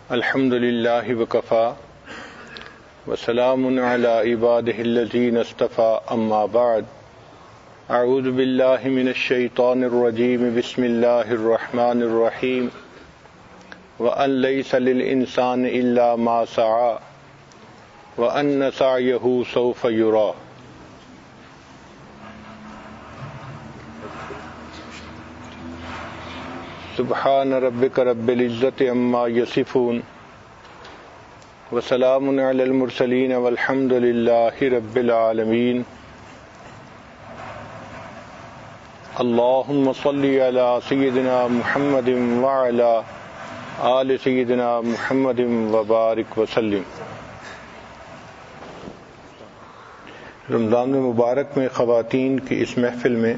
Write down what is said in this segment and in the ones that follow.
الحمد للہ وکفا وسلام علی عباده الذین اصطفى اما بعد اعوذ باللہ من الشیطان الرجیم بسم اللہ الرحمن الرحیم وأن لیس للإنسان الا ما سعى وأن سعیہ سوف یری. سبحان ربک رب العزت عما یصفون وسلام علی المرسلین والحمد للہ رب العالمین. اللہم صلی علی سیدنا محمد وعلی آل سیدنا محمد وبارک وسلم. رمضان مبارک میں خواتین کی اس محفل میں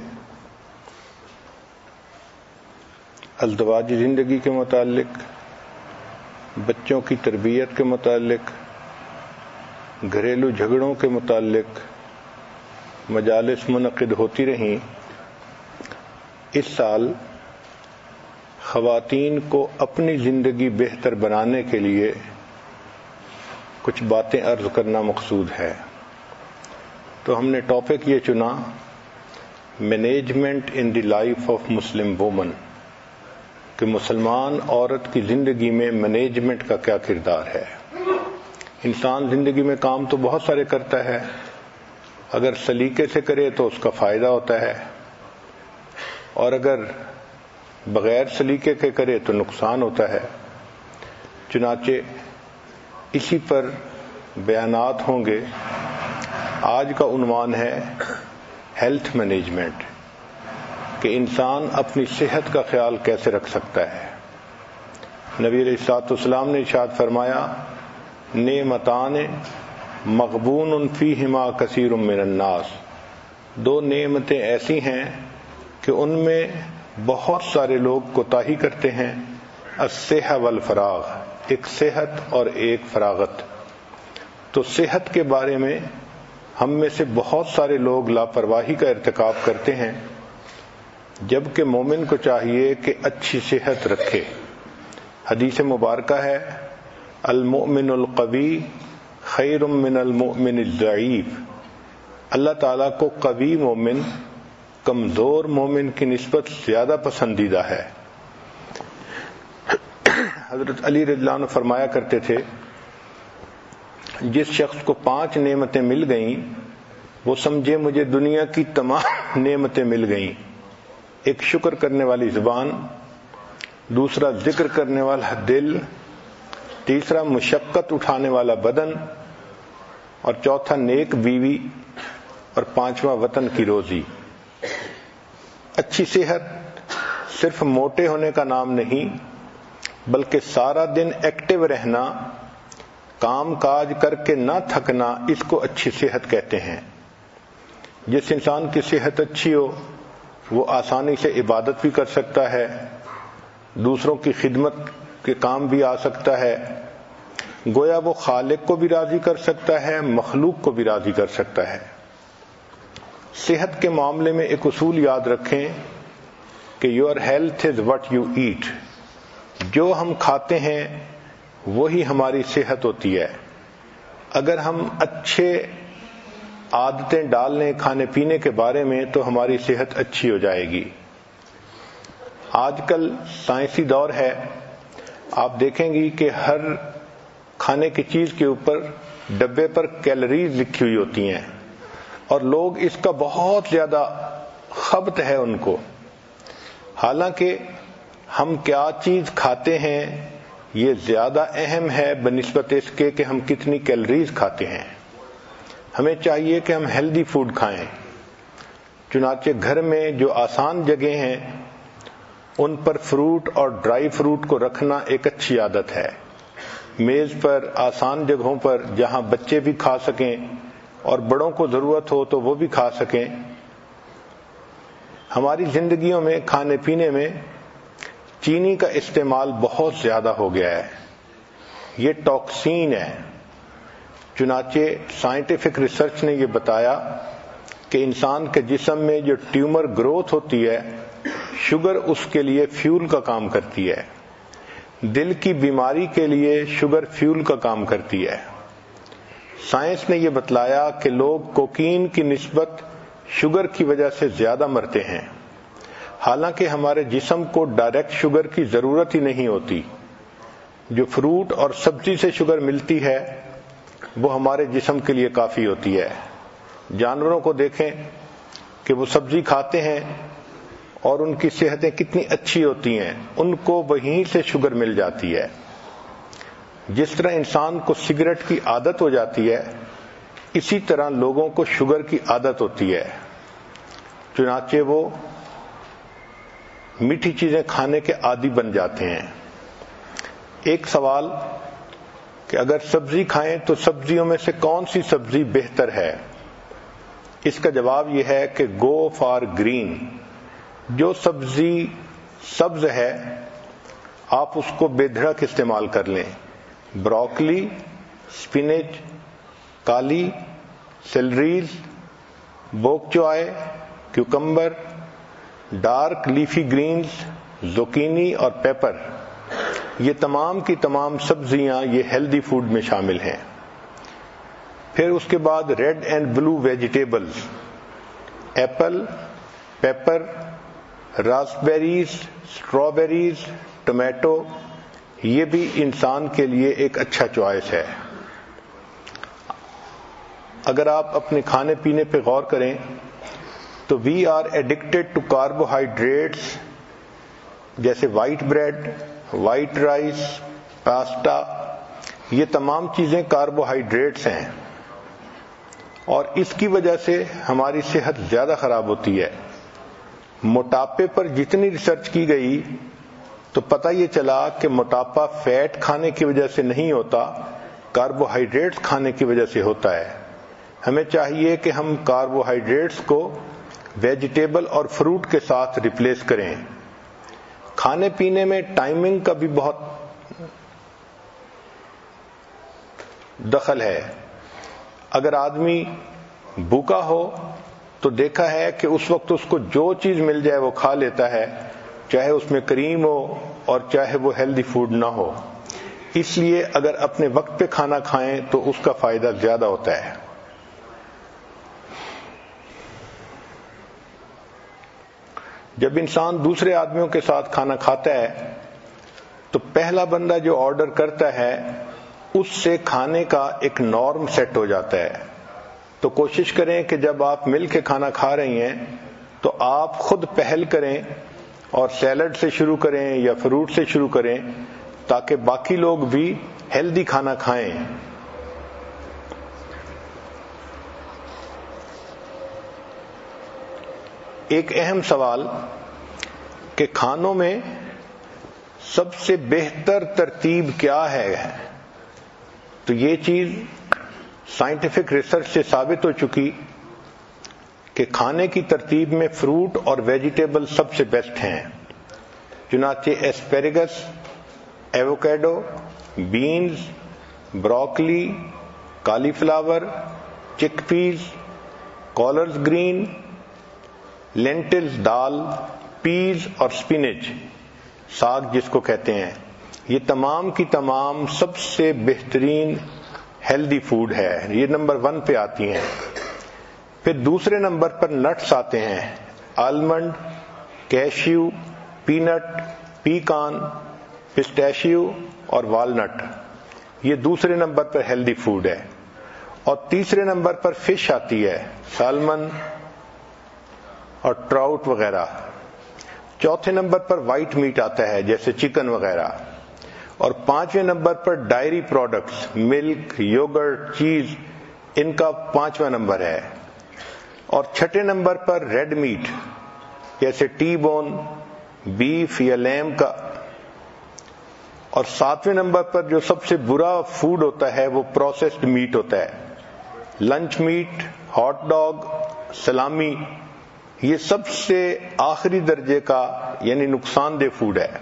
ازدواجی زندگی کے متعلق، بچوں کی تربیت کے متعلق، گھریلو جھگڑوں کے متعلق مجالس منعقد ہوتی رہیں. اس سال خواتین کو اپنی زندگی بہتر بنانے کے لیے کچھ باتیں عرض کرنا مقصود ہے. تو ہم نے ٹاپک یہ چنا، management in the life of Muslim women, کہ مسلمان عورت کی زندگی میں مینجمنٹ کا کیا کردار ہے. انسان زندگی میں کام تو بہت سارے کرتا ہے، اگر سلیقے سے کرے تو اس کا فائدہ ہوتا ہے، اور اگر بغیر سلیقے کے کرے تو نقصان ہوتا ہے. چنانچہ اسی پر بیانات ہوں گے. آج کا عنوان ہے ہیلتھ مینجمنٹ، کہ انسان اپنی صحت کا خیال کیسے رکھ سکتا ہے. نبی علیہ الصلوۃ والسلام نے ارشاد فرمایا، نعمتان مغبون فیہما کثیر من الناس. دو نعمتیں ایسی ہیں کہ ان میں بہت سارے لوگ کوتاہی کرتے ہیں. الصحہ والفراغ، ایک صحت اور ایک فراغت. تو صحت کے بارے میں ہم میں سے بہت سارے لوگ لاپرواہی کا ارتکاب کرتے ہیں، جبکہ مومن کو چاہیے کہ اچھی صحت رکھے. حدیث مبارکہ ہے، المؤمن القوی خیر من المؤمن الضعیف. اللہ تعالیٰ کو قوی مومن کمزور مومن کی نسبت زیادہ پسندیدہ ہے. حضرت علی رضی اللہ عنہ فرمایا کرتے تھے، جس شخص کو 5 نعمتیں مل گئیں وہ سمجھے مجھے دنیا کی تمام نعمتیں مل گئیں. ایک شکر کرنے والی زبان، دوسرا ذکر کرنے والا دل، تیسرا مشقت اٹھانے والا بدن، اور چوتھا نیک بیوی، اور 5واں وطن کی روزی. اچھی صحت صرف موٹے ہونے کا نام نہیں، بلکہ سارا دن ایکٹیو رہنا، کام کاج کر کے نہ تھکنا، اس کو اچھی صحت کہتے ہیں. جس انسان کی صحت اچھی ہو وہ آسانی سے عبادت بھی کر سکتا ہے، دوسروں کی خدمت کے کام بھی آ سکتا ہے، گویا وہ خالق کو بھی راضی کر سکتا ہے، مخلوق کو بھی راضی کر سکتا ہے. صحت کے معاملے میں ایک اصول یاد رکھیں کہ your health is what you eat. جو ہم کھاتے ہیں وہی ہماری صحت ہوتی ہے. اگر ہم اچھے عادتیں ڈال لیں کھانے پینے کے بارے میں تو ہماری صحت اچھی ہو جائے گی. آج کل سائنسی دور ہے، آپ دیکھیں گی کہ ہر کھانے کی چیز کے اوپر ڈبے پر کیلوریز لکھی ہوئی ہوتی ہیں، اور لوگ اس کا بہت زیادہ خبط ہے ان کو. حالانکہ ہم کیا چیز کھاتے ہیں یہ زیادہ اہم ہے بنسبت اس کے کہ ہم کتنی کیلوریز کھاتے ہیں. ہمیں چاہیے کہ ہم ہیلدی فوڈ کھائیں. چنانچہ گھر میں جو آسان جگہیں ہیں ان پر فروٹ اور ڈرائی فروٹ کو رکھنا ایک اچھی عادت ہے. میز پر آسان جگہوں پر جہاں بچے بھی کھا سکیں اور بڑوں کو ضرورت ہو تو وہ بھی کھا سکیں. ہماری زندگیوں میں کھانے پینے میں چینی کا استعمال بہت زیادہ ہو گیا ہے. یہ ٹاکسین ہے. چنانچہ سائنٹیفک ریسرچ نے یہ بتایا کہ انسان کے جسم میں جو ٹیومر گروتھ ہوتی ہے، شوگر اس کے لیے فیول کا کام کرتی ہے. دل کی بیماری کے لیے شوگر فیول کا کام کرتی ہے۔ سائنس نے یہ بتلایا کہ لوگ کوکین کی نسبت شوگر کی وجہ سے زیادہ مرتے ہیں، حالانکہ ہمارے جسم کو ڈائریکٹ شوگر کی ضرورت ہی نہیں ہوتی۔ جو فروٹ اور سبزی سے شوگر ملتی ہے وہ ہمارے جسم کے لیے کافی ہوتی ہے۔ جانوروں کو دیکھیں کہ وہ سبزی کھاتے ہیں اور ان کی صحتیں کتنی اچھی ہوتی ہیں، ان کو وہیں سے شوگر مل جاتی ہے۔ جس طرح انسان کو سگریٹ کی عادت ہو جاتی ہے، اسی طرح لوگوں کو شوگر کی عادت ہوتی ہے، چنانچہ وہ میٹھی چیزیں کھانے کے عادی بن جاتے ہیں۔ ایک سوال کہ اگر سبزی کھائیں تو سبزیوں میں سے کون سی سبزی بہتر ہے؟ اس کا جواب یہ ہے کہ گو فار گرین۔ جو سبزی سبز ہے آپ اس کو بے دھڑک استعمال کر لیں۔ Broccoli, spinach, kale, celeries, bok choy, cucumber, dark leafy greens, zucchini اور پیپر، یہ تمام کی تمام سبزیاں یہ ہیلدی فوڈ میں شامل ہیں۔ پھر اس کے بعد red and blue vegetables, apple, pepper, raspberries, strawberries, tomato, یہ بھی انسان کے لیے ایک اچھا چوائس ہے۔ اگر آپ اپنے کھانے پینے پہ غور کریں تو we are addicted to carbohydrates, جیسے white bread, white rice, pasta, یہ تمام چیزیں کاربوہائیڈریٹس ہیں اور اس کی وجہ سے ہماری صحت زیادہ خراب ہوتی ہے۔ موٹاپے پر جتنی ریسرچ کی گئی تو پتہ یہ چلا کہ موٹاپا فیٹ کھانے کی وجہ سے نہیں ہوتا، کاربوہائیڈریٹس کھانے کی وجہ سے ہوتا ہے۔ ہمیں چاہیے کہ ہم کاربوہائیڈریٹس کو ویجیٹیبل اور فروٹ کے ساتھ ریپلیس کریں۔ کھانے پینے میں ٹائمنگ کا بھی بہت دخل ہے۔ اگر آدمی بھوکا ہو تو دیکھا ہے کہ اس وقت اس کو جو چیز مل جائے وہ کھا لیتا ہے، چاہے اس میں کریم ہو اور چاہے وہ ہیلدی فوڈ نہ ہو۔ اس لیے اگر اپنے وقت پہ کھانا کھائیں تو اس کا فائدہ زیادہ ہوتا ہے۔ جب انسان دوسرے آدمیوں کے ساتھ کھانا کھاتا ہے تو پہلا بندہ جو آرڈر کرتا ہے اس سے کھانے کا ایک نارم سیٹ ہو جاتا ہے۔ تو کوشش کریں کہ جب آپ مل کے کھانا کھا رہی ہیں تو آپ خود پہل کریں اور سیلڈ سے شروع کریں یا فروٹ سے شروع کریں تاکہ باقی لوگ بھی ہیلدی کھانا کھائیں۔ ایک اہم سوال کہ کھانوں میں سب سے بہتر ترتیب کیا ہے، تو یہ چیز سائنٹیفک ریسرچ سے ثابت ہو چکی کہ کھانے کی ترتیب میں فروٹ اور ویجیٹیبل سب سے بیسٹ ہیں۔ چنانچہ asparagus, avocado, beans, broccoli, cauliflower, chick peas, collards green, lentils دال، پیز اور سپینچ، ساگ جس کو کہتے ہیں، یہ تمام کی تمام سب سے بہترین ہیلدی فوڈ ہے، یہ نمبر 1 پہ آتی ہیں۔ پھر دوسرے نمبر پر نٹس آتے ہیں، almond, cashew, peanut, pecan, pistachio اور والنٹ، یہ دوسرے نمبر پر ہیلدی فوڈ ہے۔ اور تیسرے نمبر پر فش آتی ہے، سالمن اور ٹراؤٹ وغیرہ۔ چوتھے نمبر پر وائٹ میٹ آتا ہے جیسے چکن وغیرہ، اور 5ویں نمبر پر dairy products, milk, yogurt, cheese, ان کا 5واں نمبر ہے۔ اور 6 نمبر پر ریڈ میٹ جیسے ٹی بون، بیف یا لیم کا، اور 7ویں نمبر پر جو سب سے برا فوڈ ہوتا ہے وہ پروسیسڈ میٹ ہوتا ہے، لنچ میٹ، ہاٹ ڈاگ، سلامی، یہ سب سے آخری درجے کا یعنی نقصان دہ فوڈ ہے۔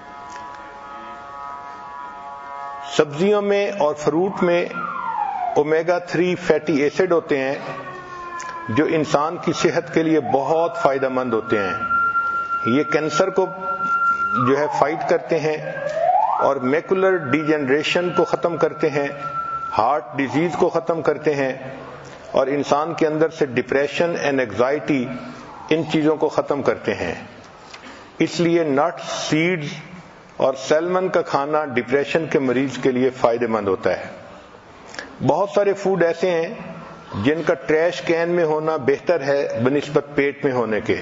سبزیوں میں اور فروٹ میں اومیگا 3 فیٹی ایسڈ ہوتے ہیں جو انسان کی صحت کے لیے بہت فائدہ مند ہوتے ہیں۔ یہ کینسر کو جو ہے فائٹ کرتے ہیں اور میکولر ڈیجنریشن کو ختم کرتے ہیں، ہارٹ ڈیزیز کو ختم کرتے ہیں، اور انسان کے اندر سے ڈپریشن اینڈ اینگزائٹی ان چیزوں کو ختم کرتے ہیں۔ اس لیے نٹس، سیڈز اور سیلمن کا کھانا ڈپریشن کے مریض کے لیے فائدہ مند ہوتا ہے۔ بہت سارے فوڈ ایسے ہیں جن کا ٹریش کین میں ہونا بہتر ہے بنسبت پیٹ میں ہونے کے۔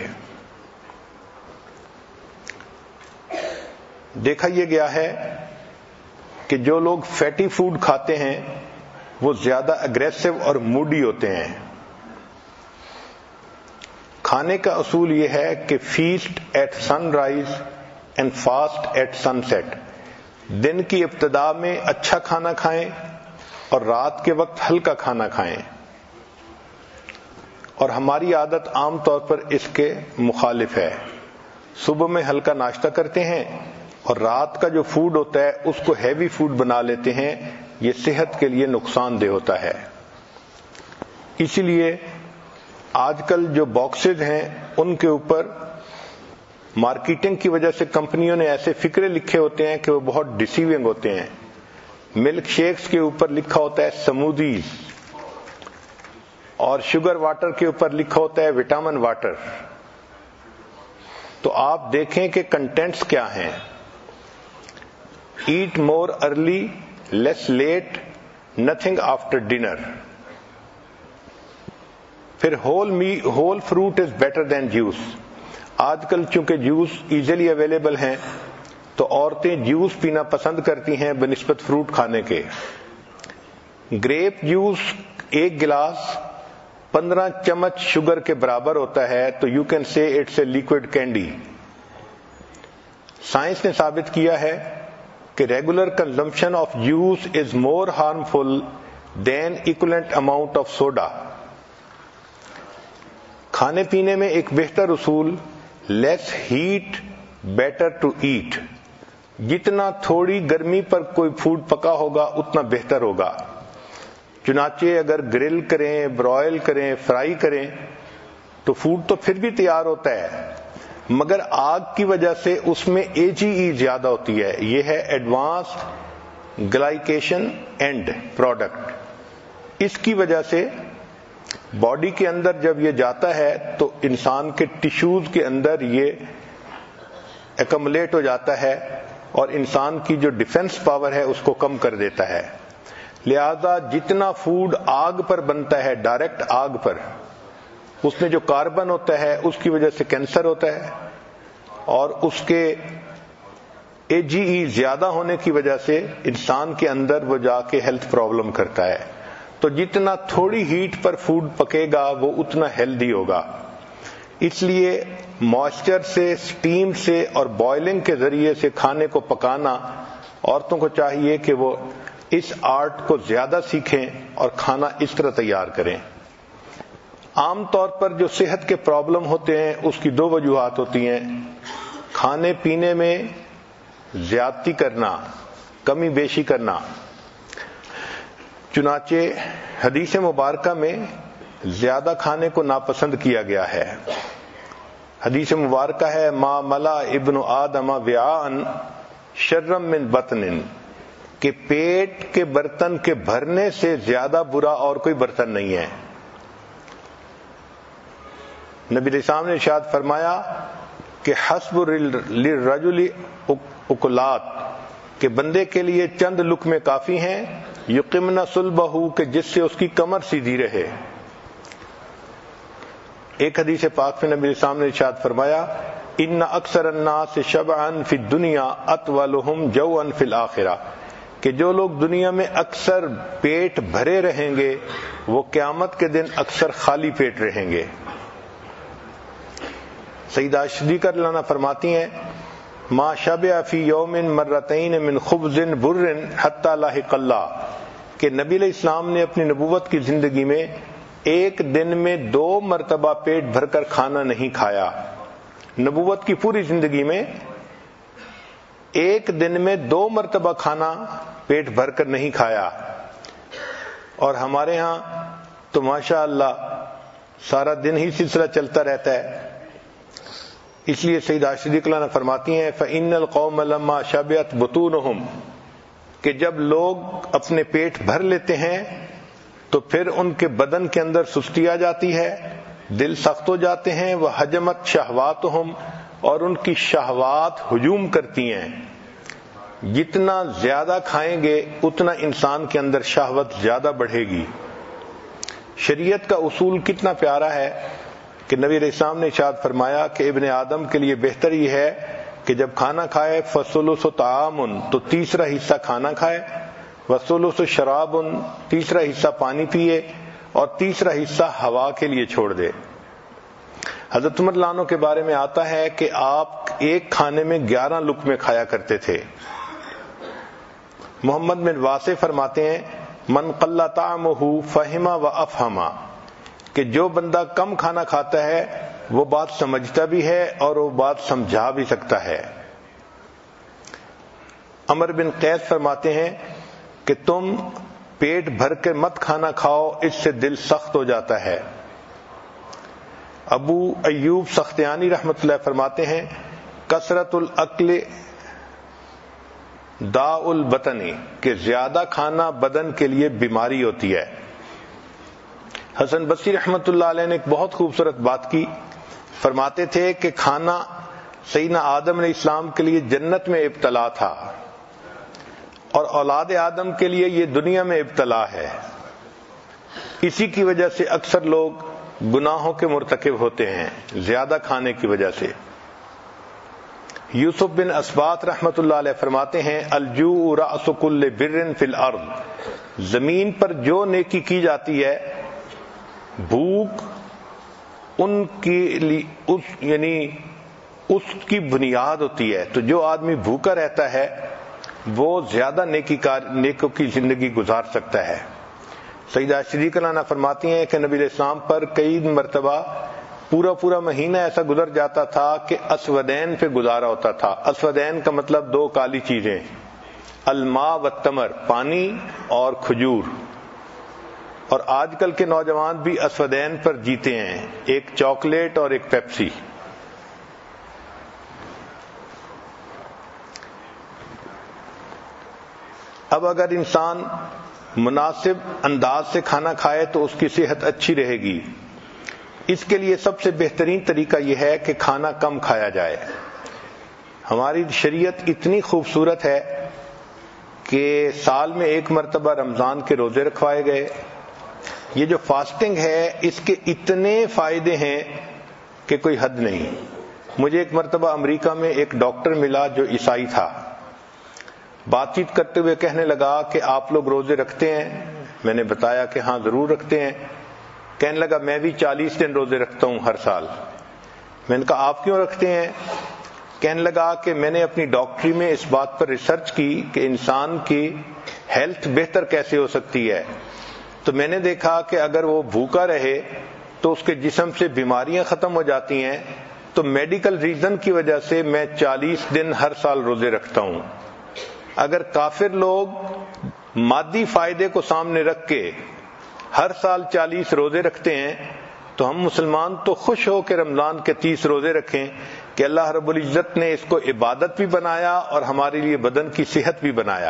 دیکھا یہ گیا ہے کہ جو لوگ فیٹی فوڈ کھاتے ہیں وہ زیادہ اگریسو اور موڈی ہوتے ہیں۔ کھانے کا اصول یہ ہے کہ feast eat sunrise and fast eat sunset. دن کی ابتدا میں اچھا کھانا کھائیں اور رات کے وقت ہلکا کھانا کھائیں، اور ہماری عادت عام طور پر اس کے مخالف ہے۔ صبح میں ہلکا ناشتہ کرتے ہیں اور رات کا جو فوڈ ہوتا ہے اس کو ہیوی فوڈ بنا لیتے ہیں۔ یہ صحت کے لیے نقصان دہ ہوتا ہے۔ اسی لیے آج کل جو باکسز ہیں ان کے اوپر مارکیٹنگ کی وجہ سے کمپنیوں نے ایسے فکرے لکھے ہوتے ہیں کہ وہ بہت ڈیسیونگ ہوتے ہیں۔ ملک شیکس کے اوپر لکھا ہوتا ہے سمودیز، اور شوگر واٹر کے اوپر لکھا ہوتا ہے وٹامن واٹر۔ تو آپ دیکھیں کہ کنٹینٹس کیا ہیں۔ Eat more early, less late, nothing after dinner. پھر whole fruit is better than juice. آج کل چونکہ جوس ایزیلی اویلیبل ہیں تو عورتیں جوس پینا پسند کرتی ہیں بنسبت فروٹ کھانے کے۔ گریپ جوس ایک گلاس 15 چمچ شوگر کے برابر ہوتا ہے، تو you can say it's a liquid candy. Science نے ثابت کیا ہے کہ regular consumption of juice is more harmful than equivalent amount of soda. کھانے پینے میں ایک بہتر اصول less heat better to eat. جتنا تھوڑی گرمی پر کوئی فوڈ پکا ہوگا اتنا بہتر ہوگا۔ چنانچہ اگر گرل کریں، برائل کریں، فرائی کریں تو فوڈ تو پھر بھی تیار ہوتا ہے، مگر آگ کی وجہ سے اس میں AGE زیادہ ہوتی ہے۔ یہ ہے ایڈوانسڈ گلائکیشن اینڈ پروڈکٹ۔ اس کی وجہ سے باڈی کے اندر جب یہ جاتا ہے تو انسان کے ٹیشوز کے اندر یہ ایکمولیٹ ہو جاتا ہے اور انسان کی جو ڈیفنس پاور ہے اس کو کم کر دیتا ہے۔ لہذا جتنا فوڈ آگ پر بنتا ہے، ڈائریکٹ آگ پر، اس میں جو کاربن ہوتا ہے اس کی وجہ سے کینسر ہوتا ہے، اور اس کے AGE زیادہ ہونے کی وجہ سے انسان کے اندر وہ جا کے ہیلتھ پرابلم کرتا ہے۔ تو جتنا تھوڑی ہیٹ پر فوڈ پکے گا وہ اتنا ہیلدی ہوگا۔ اس لیے موئسچر سے، سٹیم سے اور بوائلنگ کے ذریعے سے کھانے کو پکانا، عورتوں کو چاہیے کہ وہ اس آرٹ کو زیادہ سیکھیں اور کھانا اس طرح تیار کریں۔ عام طور پر جو صحت کے پرابلم ہوتے ہیں اس کی 2 وجوہات ہوتی ہیں۔ کھانے پینے میں زیادتی کرنا، کمی بیشی کرنا۔ چنانچہ حدیث مبارکہ میں زیادہ کھانے کو ناپسند کیا گیا ہے۔ حدیث مبارکہ ہے ما ملا ابن آدم وعاء شر من بطن، کہ پیٹ کے برتن کے بھرنے سے زیادہ برا اور کوئی برتن نہیں ہے۔ نبی علیہ السلام نے ارشاد فرمایا کہ حسب للرجل اکلات، کہ بندے کے لیے چند لقمے کافی ہیں، یقمن صلبہ، کہ جس سے اس کی کمر سیدھی رہے۔ ایک حدیث پاک میں نبی علیہ السلام نے ارشاد فرمایا ان اکثر الناس شبعا فی الدنیا اطولهم جوعا فی الاخرہ، کہ جو لوگ دنیا میں اکثر پیٹ بھرے رہیں گے وہ قیامت کے دن اکثر خالی پیٹ رہیں گے۔ سیدہ صدیقہ رضی اللہ عنہا فرماتی ہیں ما شبع فی یوم مرتین من خبز بر حتی لاحق اللہ، کہ نبی علیہ السلام نے اپنی نبوت کی زندگی میں ایک دن میں 2 مرتبہ پیٹ بھر کر کھانا نہیں کھایا۔ نبوت کی پوری زندگی میں ایک دن میں 2 مرتبہ کھانا پیٹ بھر کر نہیں کھایا، اور ہمارے ہاں تو ماشاء اللہ سارا دن ہی سلسلہ چلتا رہتا ہے۔ اس لیے سیدہ صدیقہ نے فرماتی ہیں فإن القوم لما شبعت بطونهم کہ جب لوگ اپنے پیٹ بھر لیتے ہیں تو پھر ان کے بدن کے اندر سستی آ جاتی ہے، دل سخت ہو جاتے ہیں، وحجمت شہواتہم اور ان کی شہوات ہجوم کرتی ہیں۔ جتنا زیادہ کھائیں گے اتنا انسان کے اندر شہوت زیادہ بڑھے گی۔ شریعت کا اصول کتنا پیارا ہے کہ نبی علیہ السلام نے ارشاد فرمایا کہ ابن آدم کے لیے بہتر یہ ہے کہ جب کھانا کھائے فثلث طعام تو تیسرا حصہ کھانا کھائے، وثلث شراب تیسرا حصہ پانی پیے، اور تیسرا حصہ ہوا کے لیے چھوڑ دے۔ حضرت عمر رضی اللہ عنہ کے بارے میں آتا ہے کہ آپ ایک کھانے میں 11 لقمے کھایا کرتے تھے۔ محمد بن واسع فرماتے ہیں من قل طعمہ فہم و افہم کہ جو بندہ کم کھانا کھاتا ہے وہ بات سمجھتا بھی ہے اور وہ بات سمجھا بھی سکتا ہے۔ عمر بن قیس فرماتے ہیں کہ تم پیٹ بھر کے مت کھانا کھاؤ، اس سے دل سخت ہو جاتا ہے۔ ابو ایوب سختیانی رحمۃ اللہ فرماتے ہیں کثرت الاکل داء البطن کہ زیادہ کھانا بدن کے لیے بیماری ہوتی ہے۔ حسن بصری رحمۃ اللہ علیہ نے ایک بہت خوبصورت بات کی، فرماتے تھے کہ کھانا سیدنا آدم علیہ السلام کے لیے جنت میں ابتلا تھا اور اولاد آدم کے لیے یہ دنیا میں ابتلا ہے۔ اسی کی وجہ سے اکثر لوگ گناہوں کے مرتکب ہوتے ہیں زیادہ کھانے کی وجہ سے۔ یوسف بن اسبات رحمۃ اللہ علیہ فرماتے ہیں الجوع رأس کل بر فی الارض زمین پر جو نیکی کی جاتی ہے بھوک ان کی یعنی اس کی بنیاد ہوتی ہے، تو جو آدمی بھوکا رہتا ہے وہ زیادہ نیکوں کی زندگی گزار سکتا ہے۔ سیدہ صدیقہ عنہا فرماتی ہیں کہ نبی علیہ السلام پر کئی مرتبہ پورا مہینہ ایسا گزر جاتا تھا کہ اسودین پہ گزارا ہوتا تھا۔ اسودین کا مطلب 2 کالی چیزیں، الماء والتمر پانی اور کھجور، اور آج کل کے نوجوان بھی اسودین پر جیتے ہیں، ایک چاکلیٹ اور ایک پیپسی۔ اب اگر انسان مناسب انداز سے کھانا کھائے تو اس کی صحت اچھی رہے گی۔ اس کے لیے سب سے بہترین طریقہ یہ ہے کہ کھانا کم کھایا جائے۔ ہماری شریعت اتنی خوبصورت ہے کہ سال میں 1 مرتبہ رمضان کے روزے رکھوائے گئے۔ یہ جو فاسٹنگ ہے اس کے اتنے فائدے ہیں کہ کوئی حد نہیں۔ مجھے ایک مرتبہ امریکہ میں ایک ڈاکٹر ملا جو عیسائی تھا، بات چیت کرتے ہوئے کہنے لگا کہ آپ لوگ روزے رکھتے ہیں؟ میں نے بتایا کہ ہاں ضرور رکھتے ہیں۔ کہنے لگا میں بھی 40 دن روزے رکھتا ہوں ہر سال۔ میں نے کہا آپ کیوں رکھتے ہیں؟ کہنے لگا کہ میں نے اپنی ڈاکٹری میں اس بات پر ریسرچ کی کہ انسان کی ہیلتھ بہتر کیسے ہو سکتی ہے، تو میں نے دیکھا کہ اگر وہ بھوکا رہے تو اس کے جسم سے بیماریاں ختم ہو جاتی ہیں، تو میڈیکل ریزن کی وجہ سے میں 40 دن ہر سال روزے رکھتا ہوں۔ اگر کافر لوگ مادی فائدے کو سامنے رکھ کے ہر سال 40 روزے رکھتے ہیں تو ہم مسلمان تو خوش ہو کے رمضان کے 30 روزے رکھیں کہ اللہ رب العزت نے اس کو عبادت بھی بنایا اور ہمارے لیے بدن کی صحت بھی بنایا۔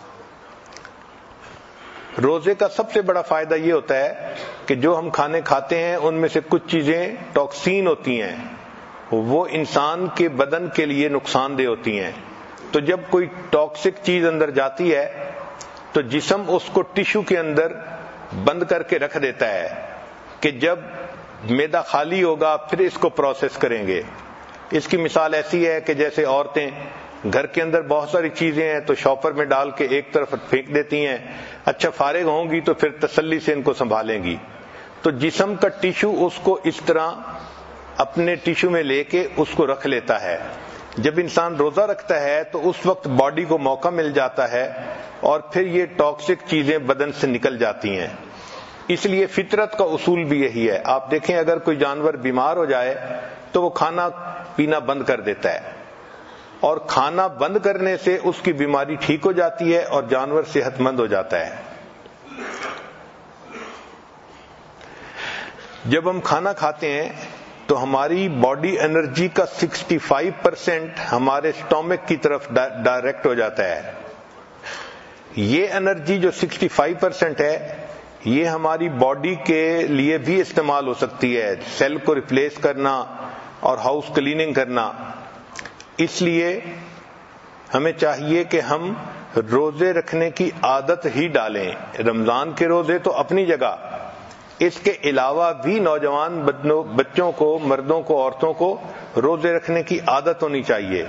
روزے کا سب سے بڑا فائدہ یہ ہوتا ہے کہ جو ہم کھانے کھاتے ہیں ان میں سے کچھ چیزیں ٹاکسین ہوتی ہیں، وہ انسان کے بدن کے لیے نقصان دہ ہوتی ہیں۔ تو جب کوئی ٹاکسک چیز اندر جاتی ہے تو جسم اس کو ٹیشو کے اندر بند کر کے رکھ دیتا ہے کہ جب معدہ خالی ہوگا پھر اس کو پروسیس کریں گے۔ اس کی مثال ایسی ہے کہ جیسے عورتیں گھر کے اندر بہت ساری چیزیں ہیں تو شاپر میں ڈال کے ایک طرف پھینک دیتی ہیں، اچھا فارغ ہوں گی تو پھر تسلی سے ان کو سنبھالیں گی۔ تو جسم کا ٹیشو اس کو اس طرح اپنے ٹیشو میں لے کے اس کو رکھ لیتا ہے۔ جب انسان روزہ رکھتا ہے تو اس وقت باڈی کو موقع مل جاتا ہے اور پھر یہ ٹاکسک چیزیں بدن سے نکل جاتی ہیں۔ اس لیے فطرت کا اصول بھی یہی ہے۔ آپ دیکھیں اگر کوئی جانور بیمار ہو جائے تو وہ کھانا پینا بند کر دیتا ہے، اور کھانا بند کرنے سے اس کی بیماری ٹھیک ہو جاتی ہے اور جانور صحت مند ہو جاتا ہے۔ جب ہم کھانا کھاتے ہیں تو ہماری باڈی انرجی کا 65% ہمارے سٹومک کی طرف ڈائریکٹ ہو جاتا ہے. یہ انرجی جو 65% ہے یہ ہماری باڈی کے لیے بھی استعمال ہو سکتی ہے، سیل کو ریپلیس کرنا اور ہاؤس کلیننگ کرنا. اس لیے ہمیں چاہیے کہ ہم روزے رکھنے کی عادت ہی ڈالیں. رمضان کے روزے تو اپنی جگہ، اس کے علاوہ بھی نوجوان بچوں کو، مردوں کو، عورتوں کو روزے رکھنے کی عادت ہونی چاہیے.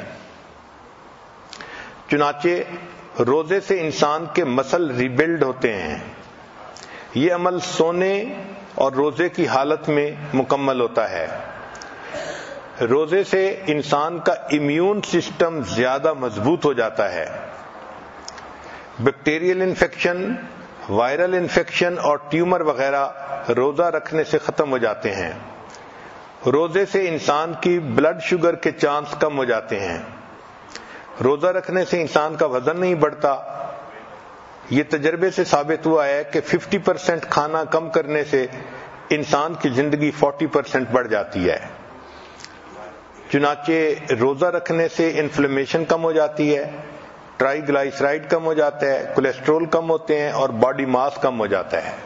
چنانچہ روزے سے انسان کے مسل ریبلڈ ہوتے ہیں. یہ عمل سونے اور روزے کی حالت میں مکمل ہوتا ہے. روزے سے انسان کا امیون سسٹم زیادہ مضبوط ہو جاتا ہے. بیکٹیریل انفیکشن، وائرل انفیکشن اور ٹیومر وغیرہ روزہ رکھنے سے ختم ہو جاتے ہیں. روزے سے انسان کی بلڈ شوگر کے چانس کم ہو جاتے ہیں. روزہ رکھنے سے انسان کا وزن نہیں بڑھتا. یہ تجربے سے ثابت ہوا ہے کہ 50% کھانا کم کرنے سے انسان کی زندگی 40% بڑھ جاتی ہے. چنانچہ روزہ رکھنے سے انفلیمیشن کم ہو جاتی ہے، ٹرائی گلائسرائڈ کم ہو جاتا ہے، کولیسٹرول کم ہوتے ہیں اور باڈی ماس کم ہو جاتا ہے.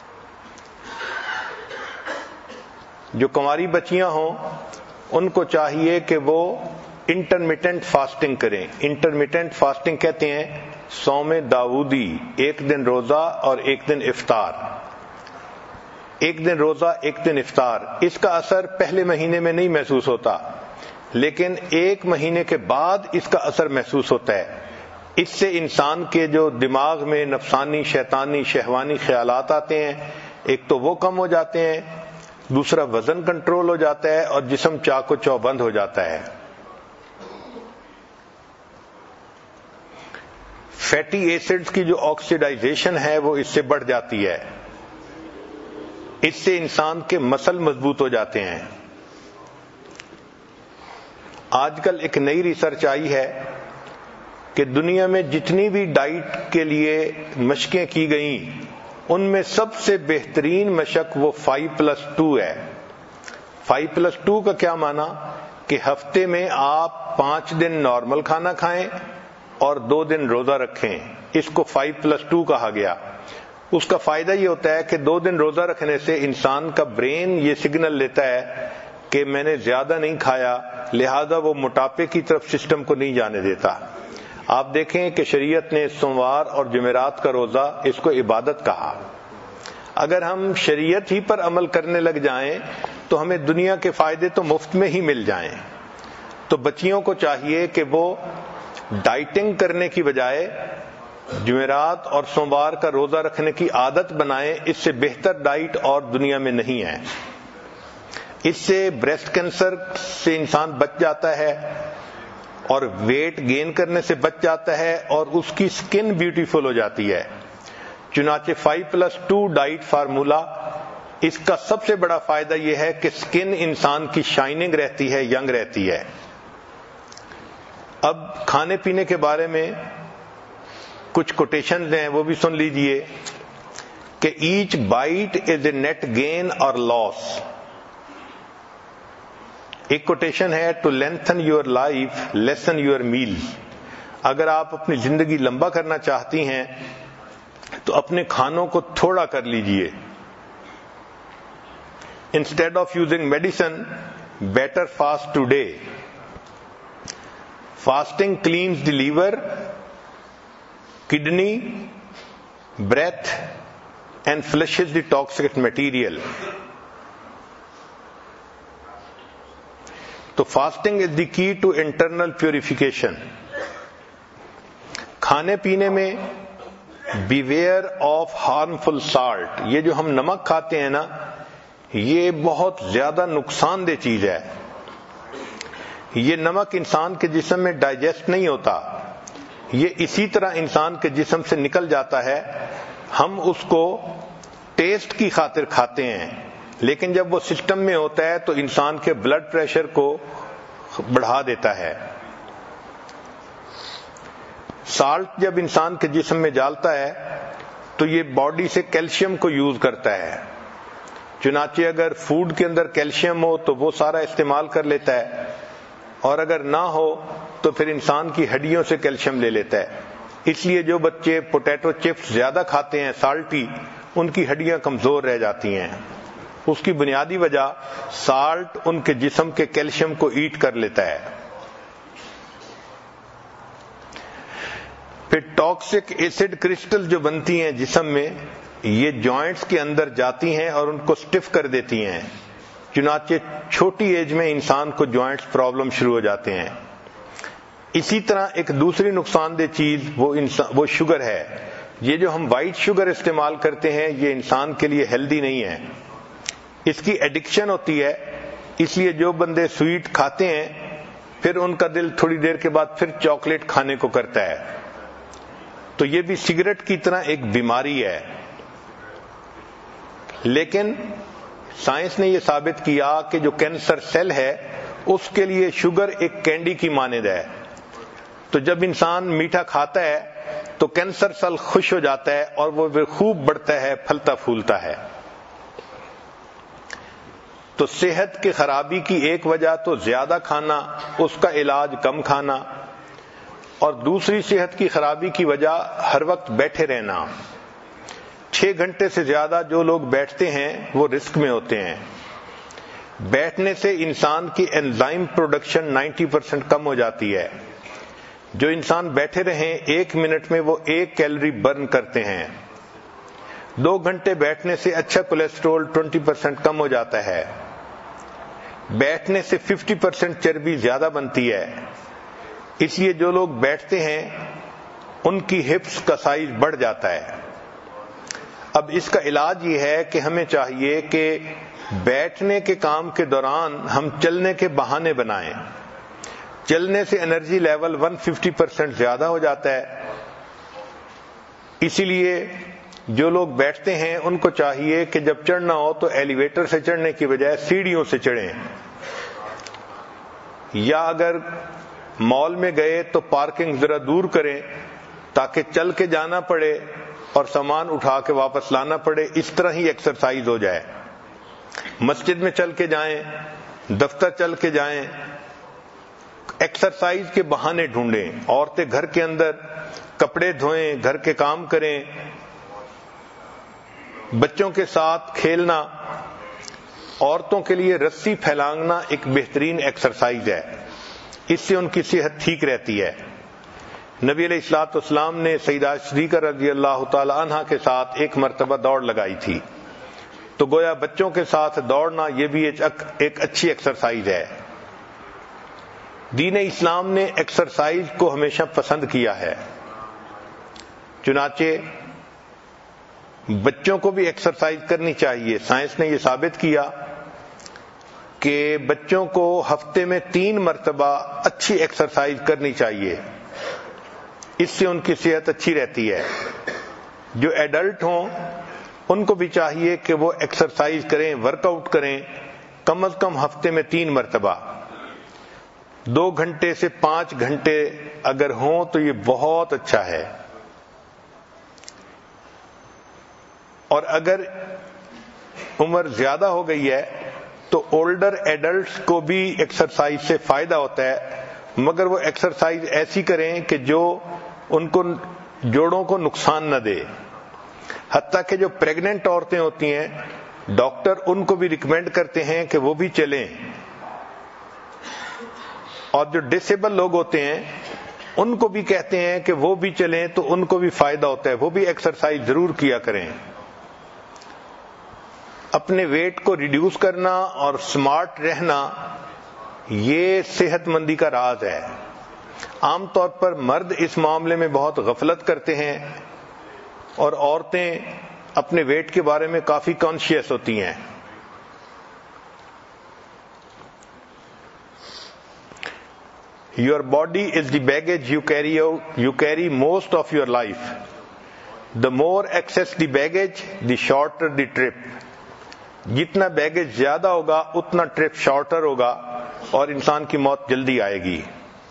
جو کنواری بچیاں ہوں ان کو چاہیے کہ وہ انٹرمیٹنٹ فاسٹنگ کریں. انٹرمیٹنٹ فاسٹنگ کہتے ہیں صوم داؤدی، ایک دن روزہ اور ایک دن افطار. ایک دن روزہ ایک دن افطار. اس کا اثر پہلے مہینے میں نہیں محسوس ہوتا، لیکن ایک مہینے کے بعد اس کا اثر محسوس ہوتا ہے. اس سے انسان کے جو دماغ میں نفسانی، شیطانی، شہوانی خیالات آتے ہیں، ایک تو وہ کم ہو جاتے ہیں، دوسرا وزن کنٹرول ہو جاتا ہے اور جسم چاق و چوبند ہو جاتا ہے. فیٹی ایسڈز کی جو آکسیڈائزیشن ہے وہ اس سے بڑھ جاتی ہے. اس سے انسان کے مسل مضبوط ہو جاتے ہیں. آج کل ایک نئی ریسرچ آئی ہے کہ دنیا میں جتنی بھی ڈائٹ کے لیے مشقیں کی گئیں ان میں سب سے بہترین مشق وہ 5+2 ہے. 5+2 کا کیا معنی کہ ہفتے میں آپ 5 دن نارمل کھانا کھائیں اور 2 دن روزہ رکھیں. اس کو 5+2 کہا گیا. اس کا فائدہ یہ ہوتا ہے کہ 2 دن روزہ رکھنے سے انسان کا برین یہ سگنل لیتا ہے کہ میں نے زیادہ نہیں کھایا، لہذا وہ موٹاپے کی طرف سسٹم کو نہیں جانے دیتا. آپ دیکھیں کہ شریعت نے سوموار اور جمعرات کا روزہ اس کو عبادت کہا. اگر ہم شریعت ہی پر عمل کرنے لگ جائیں تو ہمیں دنیا کے فائدے تو مفت میں ہی مل جائیں. تو بچیوں کو چاہیے کہ وہ ڈائٹنگ کرنے کی بجائے جمعرات اور سوموار کا روزہ رکھنے کی عادت بنائیں. اس سے بہتر ڈائٹ اور دنیا میں نہیں ہے. اس سے بریسٹ کینسر سے انسان بچ جاتا ہے اور ویٹ گین کرنے سے بچ جاتا ہے اور اس کی سکن بیوٹیفل ہو جاتی ہے. چنانچہ 5+2 ڈائٹ فارمولا، اس کا سب سے بڑا فائدہ یہ ہے کہ سکن انسان کی شائننگ رہتی ہے، ینگ رہتی ہے. اب کھانے پینے کے بارے میں کچھ کوٹیشنز ہیں، وہ بھی سن لیجئے کہ each bite is a net gain اور لاس. ایک کوٹیشن ہے to lengthen your life lessen your meals. اگر آپ اپنی زندگی لمبا کرنا چاہتی ہیں تو اپنے کھانوں کو تھوڑا کر لیجئے. Instead of using medicine better fast today. Fasting cleanse the liver, kidney, breath and flushes the toxic material. تو fasting is the key to internal purification. کھانے پینے میں بیویئر آف ہارمفل سالٹ. یہ جو ہم نمک کھاتے ہیں نا، یہ بہت زیادہ نقصان دہ چیز ہے. یہ نمک انسان کے جسم میں ڈائجسٹ نہیں ہوتا، یہ اسی طرح انسان کے جسم سے نکل جاتا ہے. ہم اس کو ٹیسٹ کی خاطر کھاتے ہیں، لیکن جب وہ سسٹم میں ہوتا ہے تو انسان کے بلڈ پریشر کو بڑھا دیتا ہے. سالٹ جب انسان کے جسم میں جالتا ہے تو یہ باڈی سے کیلشیم کو یوز کرتا ہے چنانچہ اگر فوڈ کے اندر کیلشیم ہو تو وہ سارا استعمال کر لیتا ہے، اور اگر نہ ہو تو پھر انسان کی ہڈیوں سے کیلشیم لے لیتا ہے۔ اس لیے جو بچے پوٹیٹو چپس زیادہ کھاتے ہیں سالٹی، ان کی ہڈیاں کمزور رہ جاتی ہیں۔ اس کی بنیادی وجہ سالٹ ان کے جسم کے کیلشیم کو ایٹ کر لیتا ہے۔ پھر ٹاکسک ایسڈ کرسٹل جو بنتی ہیں جسم میں، یہ جوائنٹس کے اندر جاتی ہیں اور ان کو سٹف کر دیتی ہیں، چنانچہ چھوٹی ایج میں انسان کو جوائنٹس پرابلم شروع ہو جاتے ہیں۔ اسی طرح ایک دوسری نقصان دہ چیز وہ شوگر ہے۔ یہ جو ہم وائٹ شوگر استعمال کرتے ہیں یہ انسان کے لیے ہیلدی نہیں ہے، اس کی ایڈکشن ہوتی ہے۔ اس لیے جو بندے سویٹ کھاتے ہیں پھر ان کا دل تھوڑی دیر کے بعد پھر چاکلیٹ کھانے کو کرتا ہے، تو یہ بھی سگریٹ کی طرح ایک بیماری ہے۔ لیکن سائنس نے یہ ثابت کیا کہ جو کینسر سیل ہے اس کے لیے شوگر ایک کینڈی کی مانند ہے، تو جب انسان میٹھا کھاتا ہے تو کینسر سیل خوش ہو جاتا ہے اور وہ خوب بڑھتا ہے، پھلتا پھولتا ہے۔ تو صحت کی خرابی کی ایک وجہ تو زیادہ کھانا، اس کا علاج کم کھانا، اور دوسری صحت کی خرابی کی وجہ ہر وقت بیٹھے رہنا۔ 6 گھنٹے سے زیادہ جو لوگ بیٹھتے ہیں وہ رسک میں ہوتے ہیں۔ بیٹھنے سے انسان کی انزائم پروڈکشن 90% کم ہو جاتی ہے۔ جو انسان بیٹھے رہیں 1 منٹ میں وہ 1 کیلوری برن کرتے ہیں۔ 2 گھنٹے بیٹھنے سے اچھا کولیسٹرول 20% کم ہو جاتا ہے۔ بیٹھنے سے 50% چربی زیادہ بنتی ہے۔ اس لیے جو لوگ بیٹھتے ہیں ان کی ہپس کا سائز بڑھ جاتا ہے۔ اب اس کا علاج یہ ہے کہ ہمیں چاہیے کہ بیٹھنے کے کام کے دوران ہم چلنے کے بہانے بنائیں۔ چلنے سے انرجی لیول 150% زیادہ ہو جاتا ہے۔ اسی لیے جو لوگ بیٹھتے ہیں ان کو چاہیے کہ جب چڑھنا ہو تو ایلیویٹر سے چڑھنے کی بجائے سیڑھیوں سے چڑھیں، یا اگر مال میں گئے تو پارکنگ ذرا دور کریں تاکہ چل کے جانا پڑے اور سامان اٹھا کے واپس لانا پڑے، اس طرح ہی ایکسرسائز ہو جائے۔ مسجد میں چل کے جائیں، دفتر چل کے جائیں، ایکسرسائز کے بہانے ڈھونڈیں۔ عورتیں گھر کے اندر کپڑے دھوئیں، گھر کے کام کریں، بچوں کے ساتھ کھیلنا۔ عورتوں کے لیے رسی پھیلانگنا ایک بہترین ایکسرسائز ہے، اس سے ان کی صحت ٹھیک رہتی ہے۔ نبی علیہ الصلوۃ والسلام نے سیدہ صدیقہ رضی اللہ تعالی عنہا کے ساتھ ایک مرتبہ دوڑ لگائی تھی، تو گویا بچوں کے ساتھ دوڑنا یہ بھی ایک اچھی ایکسرسائز ہے۔ دین اسلام نے ایکسرسائز کو ہمیشہ پسند کیا ہے، چنانچہ بچوں کو بھی ایکسرسائز کرنی چاہیے۔ سائنس نے یہ ثابت کیا کہ بچوں کو ہفتے میں 3 مرتبہ اچھی ایکسرسائز کرنی چاہیے، اس سے ان کی صحت اچھی رہتی ہے۔ جو ایڈلٹ ہوں ان کو بھی چاہیے کہ وہ ایکسرسائز کریں، ورک آؤٹ کریں، کم از کم ہفتے میں 3 مرتبہ۔ 2 گھنٹے سے 5 گھنٹے اگر ہوں تو یہ بہت اچھا ہے۔ اور اگر عمر زیادہ ہو گئی ہے تو اولڈر ایڈلٹس کو بھی ایکسرسائز سے فائدہ ہوتا ہے، مگر وہ ایکسرسائز ایسی کریں کہ جو ان کو جوڑوں کو نقصان نہ دے۔ حتیٰ کہ جو پریگننٹ عورتیں ہوتی ہیں ڈاکٹر ان کو بھی ریکمینڈ کرتے ہیں کہ وہ بھی چلیں، اور جو ڈسیبل لوگ ہوتے ہیں ان کو بھی کہتے ہیں کہ وہ بھی چلیں، تو ان کو بھی فائدہ ہوتا ہے، وہ بھی ایکسرسائز ضرور کیا کریں۔ اپنے ویٹ کو ریڈیوس کرنا اور سمارٹ رہنا یہ صحت مندی کا راز ہے۔ عام طور پر مرد اس معاملے میں بہت غفلت کرتے ہیں اور عورتیں اپنے ویٹ کے بارے میں کافی کانشیس ہوتی ہیں۔ Your body is the baggage you carry most of your life. The more excess the baggage, the shorter the trip. جتنا بیگیج زیادہ ہوگا اتنا ٹرپ شارٹر ہوگا اور انسان کی موت جلدی آئے گی۔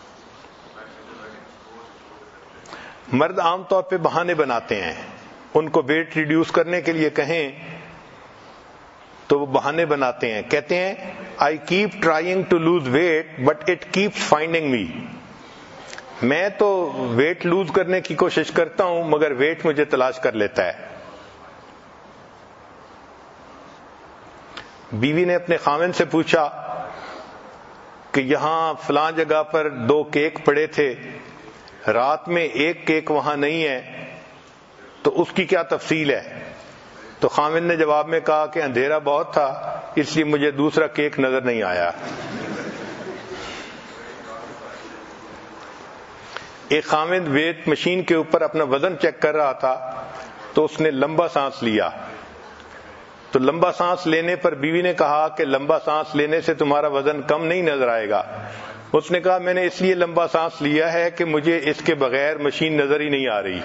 مرد عام طور پہ بہانے بناتے ہیں، ان کو ویٹ ریڈیوس کرنے کے لیے کہیں تو وہ بہانے بناتے ہیں, کہتے ہیں I keep trying to lose weight but it keeps finding me. میں تو ویٹ لوز کرنے کی کوشش کرتا ہوں مگر ویٹ مجھے تلاش کر لیتا ہے. بیوی نے اپنے خاوند سے پوچھا کہ یہاں فلاں جگہ پر 2 کیک پڑے تھے, رات میں 1 کیک وہاں نہیں ہے, تو اس کی کیا تفصیل ہے؟ تو خاوند نے جواب میں کہا کہ اندھیرا بہت تھا اس لیے مجھے دوسرا کیک نظر نہیں آیا. ایک خاوند ویٹ مشین کے اوپر اپنا وزن چیک کر رہا تھا تو اس نے لمبا سانس لیا. تو لمبا سانس لینے پر بیوی نے کہا کہ لمبا سانس لینے سے تمہارا وزن کم نہیں نظر آئے گا. اس نے کہا میں نے اس لیے لمبا سانس لیا ہے کہ مجھے اس کے بغیر مشین نظر ہی نہیں آ رہی.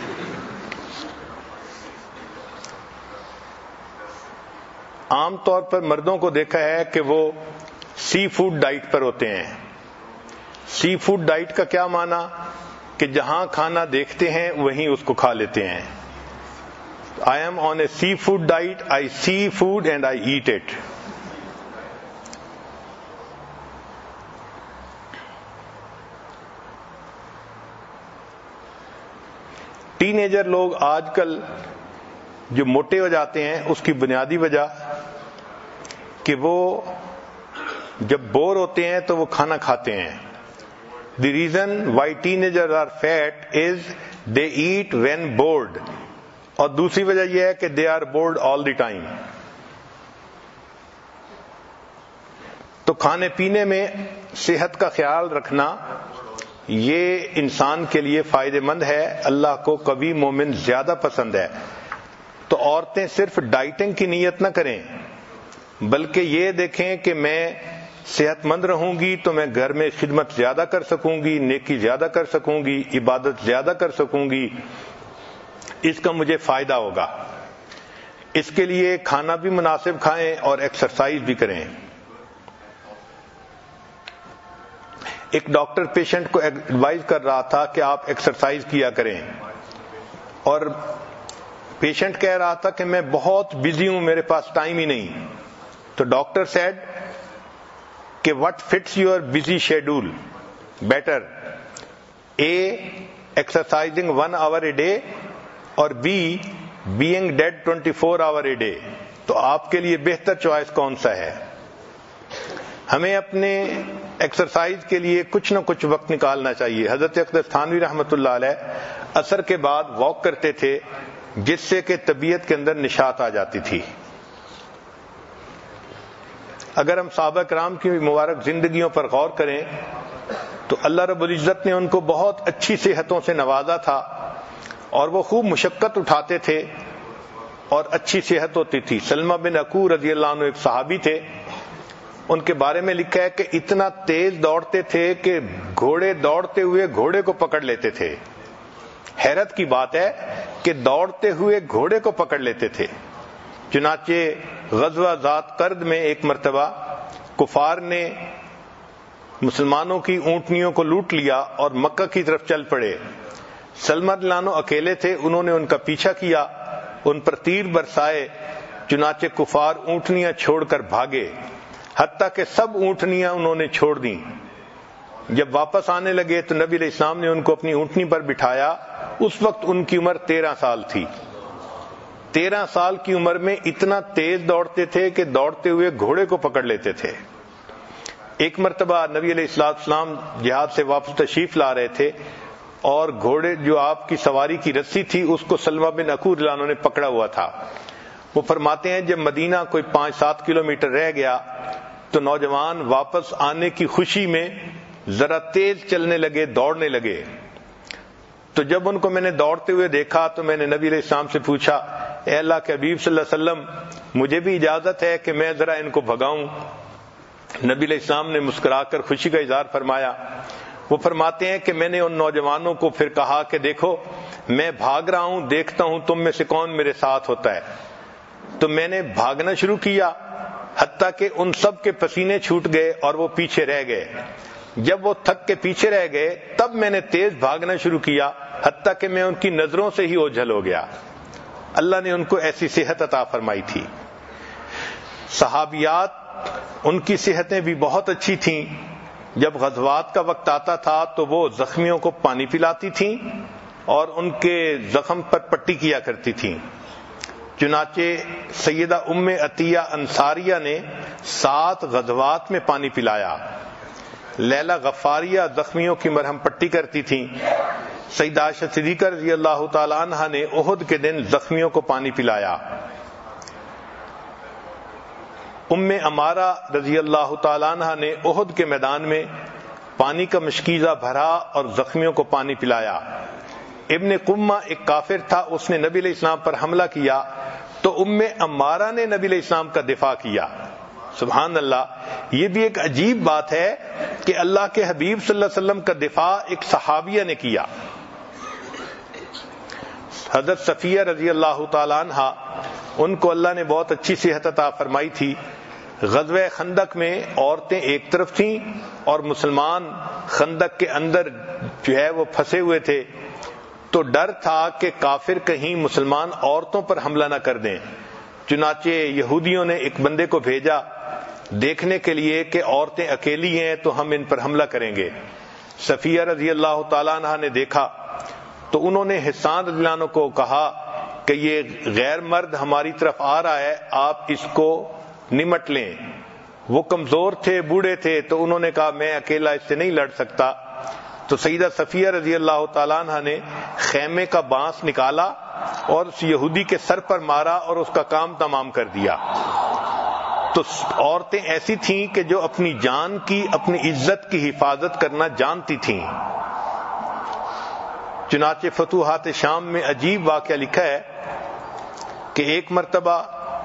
عام طور پر مردوں کو دیکھا ہے کہ وہ سی فوڈ ڈائٹ پر ہوتے ہیں. سی فوڈ ڈائٹ کا کیا معنی؟ کہ جہاں کھانا دیکھتے ہیں وہیں اس کو کھا لیتے ہیں. I am on a seafood diet. I see food and I eat it. Teenager لوگ آج کل جو موٹے ہو جاتے ہیں اس کی بنیادی وجہ کہ وہ جب بور ہوتے ہیں تو وہ کھانا کھاتے ہیں. The reason why teenagers are fat is they eat when bored. اور دوسری وجہ یہ ہے کہ they are bored all the time. تو کھانے پینے میں صحت کا خیال رکھنا یہ انسان کے لیے فائدہ مند ہے. اللہ کو کبھی مومن زیادہ پسند ہے. تو عورتیں صرف ڈائٹنگ کی نیت نہ کریں بلکہ یہ دیکھیں کہ میں صحت مند رہوں گی تو میں گھر میں خدمت زیادہ کر سکوں گی, نیکی زیادہ کر سکوں گی, عبادت زیادہ کر سکوں گی, اس کا مجھے فائدہ ہوگا. اس کے لیے کھانا بھی مناسب کھائیں اور ایکسرسائز بھی کریں. ایک ڈاکٹر پیشنٹ کو ایڈوائز کر رہا تھا کہ آپ ایکسرسائز کیا کریں اور پیشنٹ کہہ رہا تھا کہ میں بہت بزی ہوں, میرے پاس ٹائم ہی نہیں. تو ڈاکٹر سیڈ کہ what fits your busy schedule better, A, exercising 1 hour a day اور B, being dead 24 hour a day. تو آپ کے لیے بہتر چوائس کون سا ہے؟ ہمیں اپنے ایکسرسائز کے لیے کچھ نہ کچھ وقت نکالنا چاہیے. حضرت اقدس تھانوی رحمۃ اللہ علیہ عصر کے بعد واک کرتے تھے جس سے کہ طبیعت کے اندر نشاط آ جاتی تھی. اگر ہم صحابہ کرام کی مبارک زندگیوں پر غور کریں تو اللہ رب العزت نے ان کو بہت اچھی صحتوں سے نوازا تھا اور وہ خوب مشقت اٹھاتے تھے اور اچھی صحت ہوتی تھی. سلمہ بن عقور رضی اللہ عنہ ایک صحابی تھے, ان کے بارے میں لکھا ہے کہ اتنا تیز دوڑتے تھے کہ گھوڑے دوڑتے ہوئے گھوڑے کو پکڑ لیتے تھے. حیرت کی بات ہے کہ دوڑتے ہوئے گھوڑے کو پکڑ لیتے تھے. چنانچہ غزوہ ذات قرد میں ایک مرتبہ کفار نے مسلمانوں کی اونٹنیوں کو لوٹ لیا اور مکہ کی طرف چل پڑے. سلمہ لانو اکیلے تھے, انہوں نے ان کا پیچھا کیا, ان پر تیر برسائے, چنانچہ کفار اونٹنیاں چھوڑ کر بھاگے حتیٰ کہ سب اونٹنیاں انہوں نے چھوڑ دیں. جب واپس آنے لگے تو نبی علیہ السلام نے ان کو اپنی اونٹنی پر بٹھایا. اس وقت ان کی عمر 13 سال تھی. 13 سال کی عمر میں اتنا تیز دوڑتے تھے کہ دوڑتے ہوئے گھوڑے کو پکڑ لیتے تھے. ایک مرتبہ نبی علیہ السلام جہاد سے واپس تشریف لا رہے تھے اور گھوڑے جو آپ کی سواری کی رسی تھی اس کو سلمہ بن عقور رضی اللہ عنہ نے پکڑا ہوا تھا. وہ فرماتے ہیں جب مدینہ کوئی 5-7 کلومیٹر رہ گیا تو نوجوان واپس آنے کی خوشی میں ذرا تیز چلنے لگے, دوڑنے لگے. تو جب ان کو میں نے دوڑتے ہوئے دیکھا تو میں نے نبی علیہ السلام سے پوچھا, اے اللہ کے حبیب صلی اللہ علیہ وسلم مجھے بھی اجازت ہے کہ میں ذرا ان کو بھگاؤں؟ نبی علیہ السلام نے مسکرا کر خوشی کا اظہار فرمایا. وہ فرماتے ہیں کہ میں نے ان نوجوانوں کو پھر کہا کہ دیکھو میں بھاگ رہا ہوں, دیکھتا ہوں تم میں سے کون میرے ساتھ ہوتا ہے. تو میں نے بھاگنا شروع کیا حتیٰ کہ ان سب کے پسینے چھوٹ گئے اور وہ پیچھے رہ گئے. جب وہ تھک کے پیچھے رہ گئے تب میں نے تیز بھاگنا شروع کیا حتیٰ کہ میں ان کی نظروں سے ہی اوجھل ہو گیا. اللہ نے ان کو ایسی صحت عطا فرمائی تھی. صحابیات ان کی صحتیں بھی بہت اچھی تھیں، جب غزوات کا وقت آتا تھا تو وہ زخمیوں کو پانی پلاتی تھیں اور ان کے زخم پر پٹی کیا کرتی تھیں۔ چنانچہ سیدہ ام عطیہ انصاریہ نے 7 غزوات میں پانی پلایا۔ لیلہ غفاریہ زخمیوں کی مرہم پٹی کرتی تھیں۔ سیدہ عائشہ صدیقہ رضی اللہ تعالی عنہا نے احد کے دن زخمیوں کو پانی پلایا۔ ام عمارہ رضی اللہ تعالی عنہا نے احد کے میدان میں پانی کا مشکیزہ بھرا اور زخمیوں کو پانی پلایا۔ ابن قمہ ایک کافر تھا، اس نے نبی علیہ السلام پر حملہ کیا تو ام عمارہ نے نبی علیہ السلام کا دفاع کیا۔ سبحان اللہ، یہ بھی ایک عجیب بات ہے کہ اللہ کے حبیب صلی اللہ علیہ وسلم کا دفاع ایک صحابیہ نے کیا۔ حضرت صفیہ رضی اللہ تعالی عنہا، ان کو اللہ نے بہت اچھی صحت عطا فرمائی تھی۔ غزوہ خندق میں عورتیں ایک طرف تھیں اور مسلمان خندق کے اندر جو ہے وہ پھنسے ہوئے تھے، تو ڈر تھا کہ کافر کہیں مسلمان عورتوں پر حملہ نہ کر دیں۔ چنانچہ یہودیوں نے ایک بندے کو بھیجا دیکھنے کے لیے کہ عورتیں اکیلی ہیں تو ہم ان پر حملہ کریں گے۔ صفیہ رضی اللہ تعالیٰ عنہ نے دیکھا تو انہوں نے حسان رضی اللہ عنہ کو کہا کہ یہ غیر مرد ہماری طرف آ رہا ہے، آپ اس کو نمٹ لیں۔ وہ کمزور تھے، بوڑھے تھے، تو انہوں نے کہا میں اکیلا اس سے نہیں لڑ سکتا۔ تو سیدہ صفیہ رضی اللہ تعالیٰ عنہ نے خیمے کا بانس نکالا اور اس یہودی کے سر پر مارا اور اس کا کام تمام کر دیا۔ تو عورتیں ایسی تھیں کہ جو اپنی جان کی، اپنی عزت کی حفاظت کرنا جانتی تھیں۔ چنانچہ فتوحات شام میں عجیب واقعہ لکھا ہے کہ ایک مرتبہ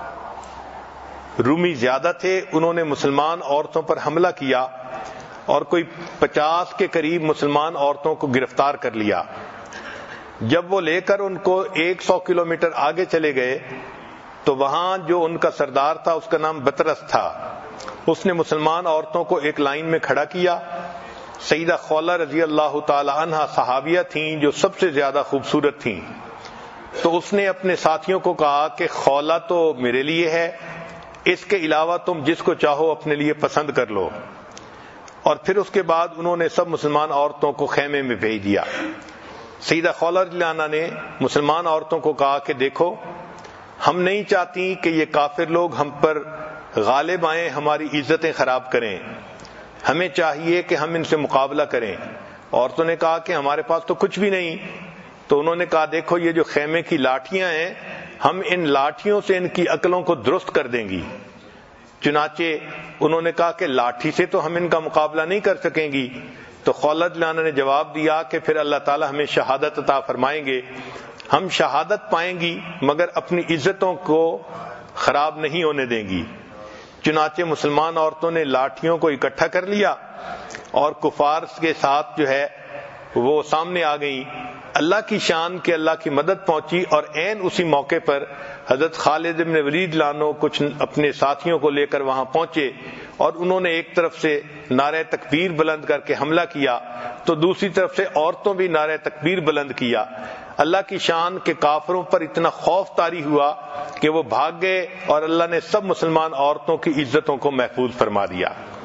رومی زیادہ تھے، انہوں نے مسلمان عورتوں پر حملہ کیا اور کوئی 50 کے قریب مسلمان عورتوں کو گرفتار کر لیا۔ جب وہ لے کر ان کو 100 کلومیٹر آگے چلے گئے تو وہاں جو ان کا سردار تھا اس کا نام بطرس تھا، اس نے مسلمان عورتوں کو ایک لائن میں کھڑا کیا۔ سیدہ خولہ رضی اللہ تعالی عنہ صحابیہ تھیں جو سب سے زیادہ خوبصورت تھیں، تو اس نے اپنے ساتھیوں کو کہا کہ خولہ تو میرے لیے ہے، اس کے علاوہ تم جس کو چاہو اپنے لیے پسند کر لو۔ اور پھر اس کے بعد انہوں نے سب مسلمان عورتوں کو خیمے میں بھیج دیا۔ سیدہ خولہ رضی اللہ عنہ نے مسلمان عورتوں کو کہا کہ دیکھو، ہم نہیں چاہتی کہ یہ کافر لوگ ہم پر غالب آئیں، ہماری عزتیں خراب کریں، ہمیں چاہیے کہ ہم ان سے مقابلہ کریں۔ عورتوں نے کہا کہ ہمارے پاس تو کچھ بھی نہیں۔ تو انہوں نے کہا دیکھو یہ جو خیمے کی لاٹھیاں ہیں، ہم ان لاٹھیوں سے ان کی عقلوں کو درست کر دیں گی۔ چنانچہ انہوں نے کہا کہ لاٹھی سے تو ہم ان کا مقابلہ نہیں کر سکیں گی۔ تو خولہ رضی اللہ عنہ نے جواب دیا کہ پھر اللہ تعالی ہمیں شہادت عطا فرمائیں گے، ہم شہادت پائیں گی مگر اپنی عزتوں کو خراب نہیں ہونے دیں گی۔ چنانچہ مسلمان عورتوں نے لاٹھیوں کو اکٹھا کر لیا اور کفار کے ساتھ جو ہے وہ سامنے آ گئیں۔ اللہ کی شان کہ اللہ کی مدد پہنچی، اور عین اسی موقع پر حضرت خالد بن ولید عنہ کچھ اپنے ساتھیوں کو لے کر وہاں پہنچے اور انہوں نے ایک طرف سے نعرہ تکبیر بلند کر کے حملہ کیا تو دوسری طرف سے عورتوں بھی نعرہ تکبیر بلند کیا۔ اللہ کی شان کہ کافروں پر اتنا خوف طاری ہوا کہ وہ بھاگ گئے اور اللہ نے سب مسلمان عورتوں کی عزتوں کو محفوظ فرما دیا۔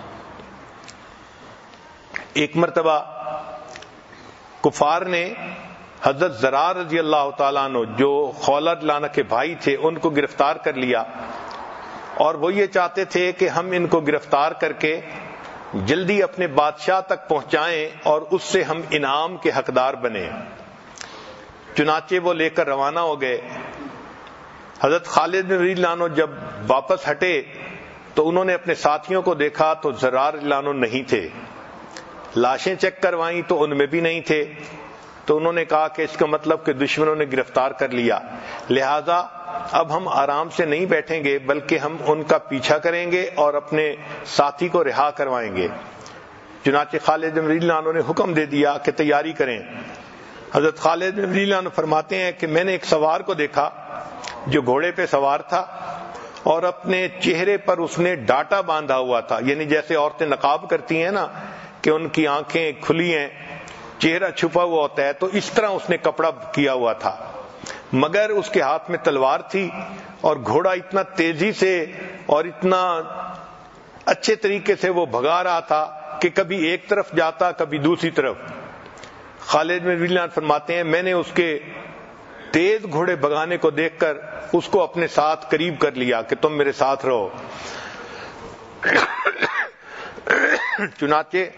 ایک مرتبہ کفار نے حضرت زرار رضی اللہ تعالیٰ عنہ جو خولہ رضی اللہ عنہ کے بھائی تھے ان کو گرفتار کر لیا، اور وہ یہ چاہتے تھے کہ ہم ان کو گرفتار کر کے جلدی اپنے بادشاہ تک پہنچائیں اور اس سے ہم انعام کے حقدار بنیں۔ چنانچہ وہ لے کر روانہ ہو گئے۔ حضرت خالد بن ولید عنہ جب واپس ہٹے تو انہوں نے اپنے ساتھیوں کو دیکھا تو زرار رضی اللہ عنہ نہیں تھے۔ لاشیں چیک کروائیں تو ان میں بھی نہیں تھے۔ تو انہوں نے کہا کہ اس کا مطلب کہ دشمنوں نے گرفتار کر لیا، لہذا اب ہم آرام سے نہیں بیٹھیں گے بلکہ ہم ان کا پیچھا کریں گے اور اپنے ساتھی کو رہا کروائیں گے۔ چنانچہ خالد بن ولید عنہ نے حکم دے دیا کہ تیاری کریں۔ حضرت خالد بن ولید عنہ فرماتے ہیں کہ میں نے ایک سوار کو دیکھا جو گھوڑے پہ سوار تھا اور اپنے چہرے پر اس نے ڈاٹا باندھا ہوا تھا، یعنی جیسے عورتیں نقاب کرتی ہیں نا کہ ان کی آنکھیں کھلی ہیں، چہرہ چھپا ہوا ہوتا ہے، تو اس طرح اس نے کپڑا کیا ہوا تھا، مگر اس کے ہاتھ میں تلوار تھی اور گھوڑا اتنا تیزی سے اور اتنا اچھے طریقے سے وہ بھگا رہا تھا کہ کبھی ایک طرف جاتا کبھی دوسری طرف. خالد بن ولید فرماتے ہیں میں نے اس کے تیز گھوڑے بھگانے کو دیکھ کر اس کو اپنے ساتھ قریب کر لیا کہ تم میرے ساتھ رہو. چنانچہ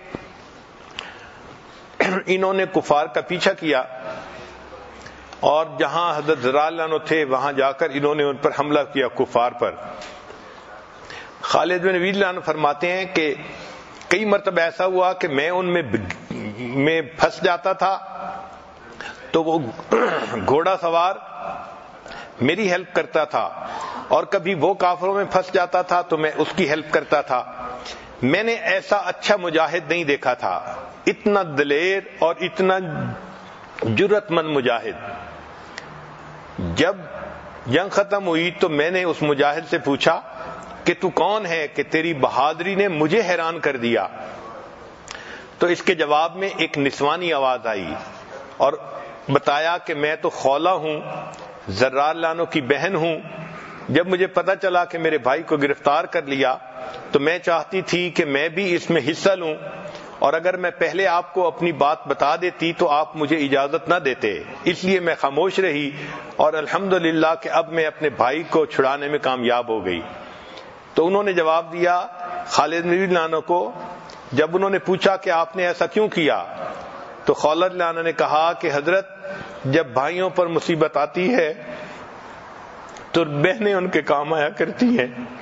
انہوں نے کفار کا پیچھا کیا اور جہاں حضرت زرار اللہ عنہ تھے وہاں جا کر انہوں نے ان پر حملہ کیا کفار پر. خالد بن ولید اللہ عنہ فرماتے ہیں کہ کئی مرتبہ ایسا ہوا کہ میں ان میں پھنس جاتا تھا تو وہ گھوڑا سوار میری ہیلپ کرتا تھا اور کبھی وہ کافروں میں پھنس جاتا تھا تو میں اس کی ہیلپ کرتا تھا. میں نے ایسا اچھا مجاہد نہیں دیکھا تھا, اتنا دلیر اور اتنا جرأت مند مجاہد. جب جنگ ختم ہوئی تو میں نے اس مجاہد سے پوچھا کہ تو کون ہے کہ تیری بہادری نے مجھے حیران کر دیا. تو اس کے جواب میں ایک نسوانی آواز آئی اور بتایا کہ میں تو خولہ ہوں, زرار اللہ عنہ کی بہن ہوں. جب مجھے پتا چلا کہ میرے بھائی کو گرفتار کر لیا تو میں چاہتی تھی کہ میں بھی اس میں حصہ لوں, اور اگر میں پہلے آپ کو اپنی بات بتا دیتی تو آپ مجھے اجازت نہ دیتے, اس لیے میں خاموش رہی اور الحمدللہ کہ اب میں اپنے بھائی کو چھڑانے میں کامیاب ہو گئی. تو انہوں نے جواب دیا خالد بن ولید عنہ کو. جب انہوں نے پوچھا کہ آپ نے ایسا کیوں کیا تو خالد عنہ نے کہا کہ حضرت جب بھائیوں پر مصیبت آتی ہے تو بہنیں ان کے کام آیا کرتی ہیں.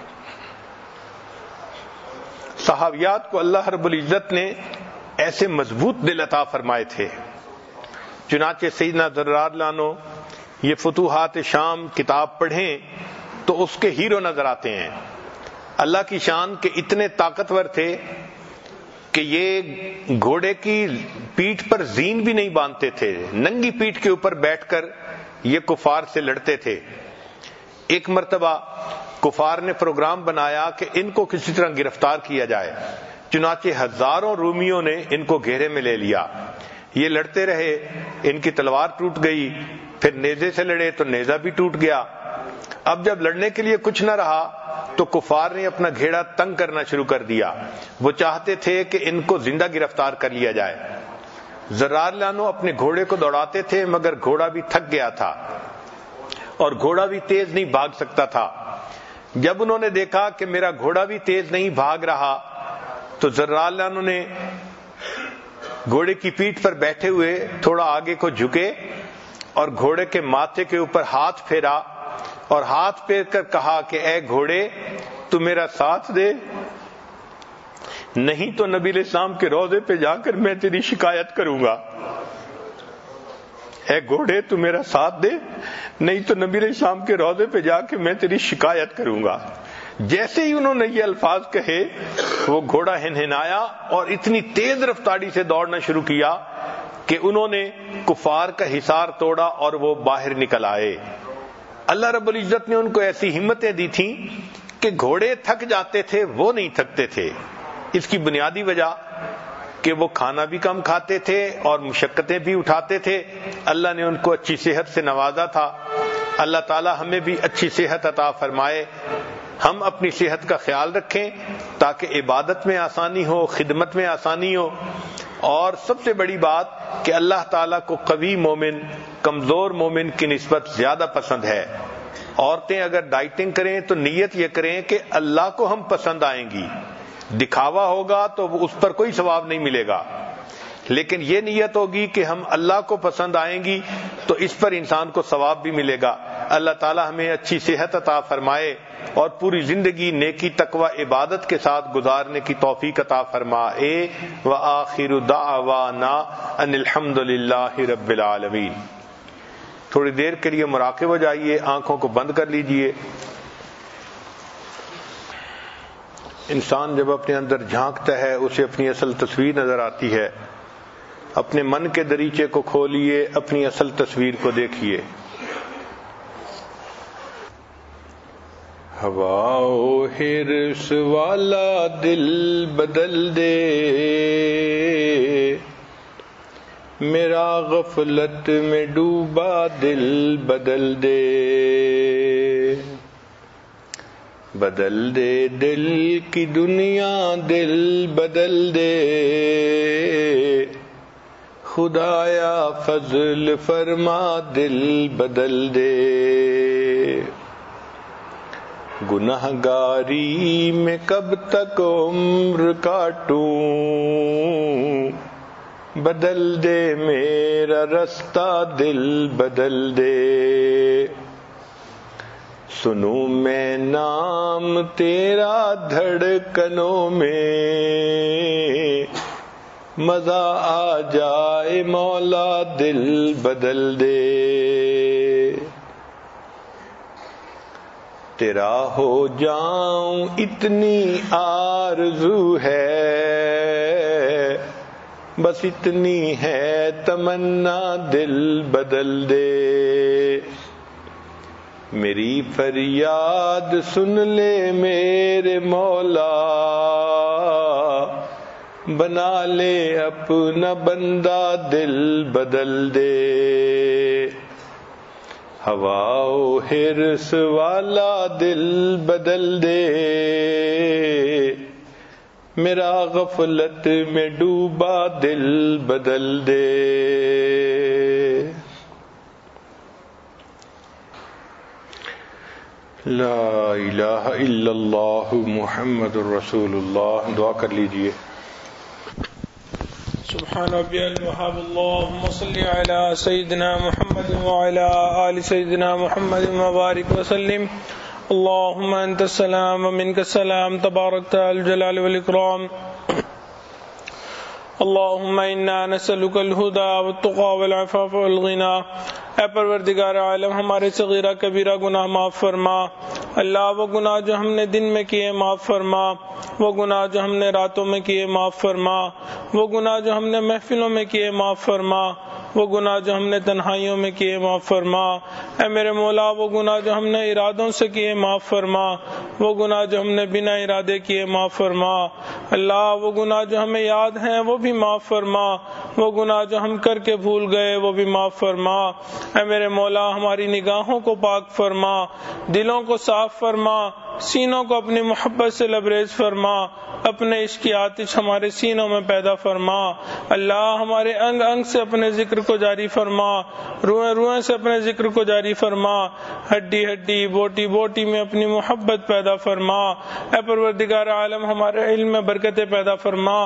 صحابیات کو اللہ رب العزت نے ایسے مضبوط دل عطا فرمائے تھے. چنانچہ سیدنا زرار اللہ عنہ یہ فتوحات شام کتاب پڑھیں تو اس کے ہیرو نظر آتے ہیں. اللہ کی شان کے اتنے طاقتور تھے کہ یہ گھوڑے کی پیٹھ پر زین بھی نہیں باندھتے تھے, ننگی پیٹھ کے اوپر بیٹھ کر یہ کفار سے لڑتے تھے. ایک مرتبہ کفار نے پروگرام بنایا کہ ان کو کسی طرح گرفتار کیا جائے. چنانچہ ہزاروں رومیوں نے ان کو گھیرے میں لے لیا. یہ لڑتے رہے, ان کی تلوار ٹوٹ گئی, پھر نیزے سے لڑے تو نیزہ بھی ٹوٹ گیا. اب جب لڑنے کے لیے کچھ نہ رہا تو کفار نے اپنا گھیڑا تنگ کرنا شروع کر دیا. وہ چاہتے تھے کہ ان کو زندہ گرفتار کر لیا جائے. زرار اللہ عنہ اپنے گھوڑے کو دوڑاتے تھے مگر گھوڑا بھی تھک گیا تھا اور گھوڑا بھی تیز نہیں بھاگ سکتا تھا. جب انہوں نے دیکھا کہ میرا گھوڑا بھی تیز نہیں بھاگ رہا تو زرار اللہ عنہ نے گھوڑے کی پیٹھ پر بیٹھے ہوئے تھوڑا آگے کو جھکے اور گھوڑے کے ماتھے کے اوپر ہاتھ پھیرا اور ہاتھ پھیر کر کہا کہ اے گھوڑے تو میرا ساتھ دے, نہیں تو نبی علیہ السلام کے روضے پہ جا کر میں تیری شکایت کروں گا. اے گھوڑے تو میرا ساتھ دے, نہیں تو نبی علیہ السلام کے روضے پہ جا کے میں تیری شکایت کروں گا. جیسے ہی انہوں نے یہ الفاظ کہے وہ گھوڑا ہنہنایا اور اتنی تیز رفتاری سے دوڑنا شروع کیا کہ انہوں نے کفار کا حصار توڑا اور وہ باہر نکل آئے. اللہ رب العزت نے ان کو ایسی ہمتیں دی تھیں کہ گھوڑے تھک جاتے تھے, وہ نہیں تھکتے تھے. اس کی بنیادی وجہ کہ وہ کھانا بھی کم کھاتے تھے اور مشقتیں بھی اٹھاتے تھے. اللہ نے ان کو اچھی صحت سے نوازا تھا. اللہ تعالی ہمیں بھی اچھی صحت عطا فرمائے. ہم اپنی صحت کا خیال رکھیں تاکہ عبادت میں آسانی ہو, خدمت میں آسانی ہو. اور سب سے بڑی بات کہ اللہ تعالیٰ کو قوی مومن کمزور مومن کی نسبت زیادہ پسند ہے. عورتیں اگر ڈائٹنگ کریں تو نیت یہ کریں کہ اللہ کو ہم پسند آئیں گی. دکھاوا ہوگا تو اس پر کوئی ثواب نہیں ملے گا, لیکن یہ نیت ہوگی کہ ہم اللہ کو پسند آئیں گی تو اس پر انسان کو ثواب بھی ملے گا. اللہ تعالی ہمیں اچھی صحت عطا فرمائے اور پوری زندگی نیکی تقوی عبادت کے ساتھ گزارنے کی توفیق عطا فرمائے. وآخر دعوانا ان الحمد للہ رب العالمین. تھوڑی دیر کے لیے مراقب ہو جائیے, آنکھوں کو بند کر لیجئے. انسان جب اپنے اندر جھانکتا ہے اسے اپنی اصل تصویر نظر آتی ہے. اپنے من کے دریچے کو کھولیے, اپنی اصل تصویر کو دیکھیے. ہوا و حرص والا دل بدل دے, میرا غفلت میں ڈوبا دل بدل دے. بدل دے دل کی دنیا، دل بدل دے، خدایا فضل فرما دل بدل دے۔ گنہگاری میں کب تک عمر کاٹوں، بدل دے میرا رستہ دل بدل دے۔ سنوں میں نام تیرا دھڑکنوں میں، مزہ آ جائے مولا دل بدل دے۔ تیرا ہو جاؤں اتنی آرزو ہے، بس اتنی ہے تمنا دل بدل دے۔ میری فریاد سن لے میرے مولا، بنا لے اپنا بندہ دل بدل دے۔ ہوا و حرص والا دل بدل دے، میرا غفلت میں ڈوبا دل بدل دے۔ لا الہ الا اللہ محمد الرسول اللہ۔ دعا کر لیجئے۔ سبحان ربی الوہاب، اللہم صلی علی سیدنا محمد وعلی آل سیدنا محمد وبارک وسلم۔ اللہم انت السلام ومنک السلام، تبارکت الجلال والاکرام۔ اللہم انا نسألک الہدی والتقی والعفاف والغنی۔ اے پروردگار عالم، ہمارے صغیرہ کبیرہ گناہ معاف فرما۔ اللہ وہ گناہ جو ہم نے دن میں کیے معاف فرما، وہ گناہ جو ہم نے راتوں میں کیے معاف فرما، وہ گناہ جو ہم نے محفلوں میں کیے معاف فرما، وہ گناہ جو ہم نے تنہائیوں میں کیے معاف فرما۔ اے میرے مولا، وہ گناہ جو ہم نے ارادوں سے کیے معاف فرما، وہ گناہ جو ہم نے بنا ارادے کیے معاف فرما۔ اللہ وہ گناہ جو ہمیں یاد ہیں وہ بھی معاف فرما، وہ گناہ جو ہم کر کے بھول گئے وہ بھی معاف فرما۔ اے میرے مولا، ہماری نگاہوں کو پاک فرما، دلوں کو صاف فرما، سینوں کو اپنی محبت سے لبریز فرما، اپنے عشق کی آتش ہمارے سینوں میں پیدا فرما۔ اللہ ہمارے انگ انگ سے اپنے ذکر کو جاری فرما، روئیں روئیں سے اپنے ذکر کو جاری فرما، ہڈی ہڈی بوٹی بوٹی میں اپنی محبت پیدا فرما۔ اے پروردگار عالم، ہمارے علم میں برکتیں پیدا فرما،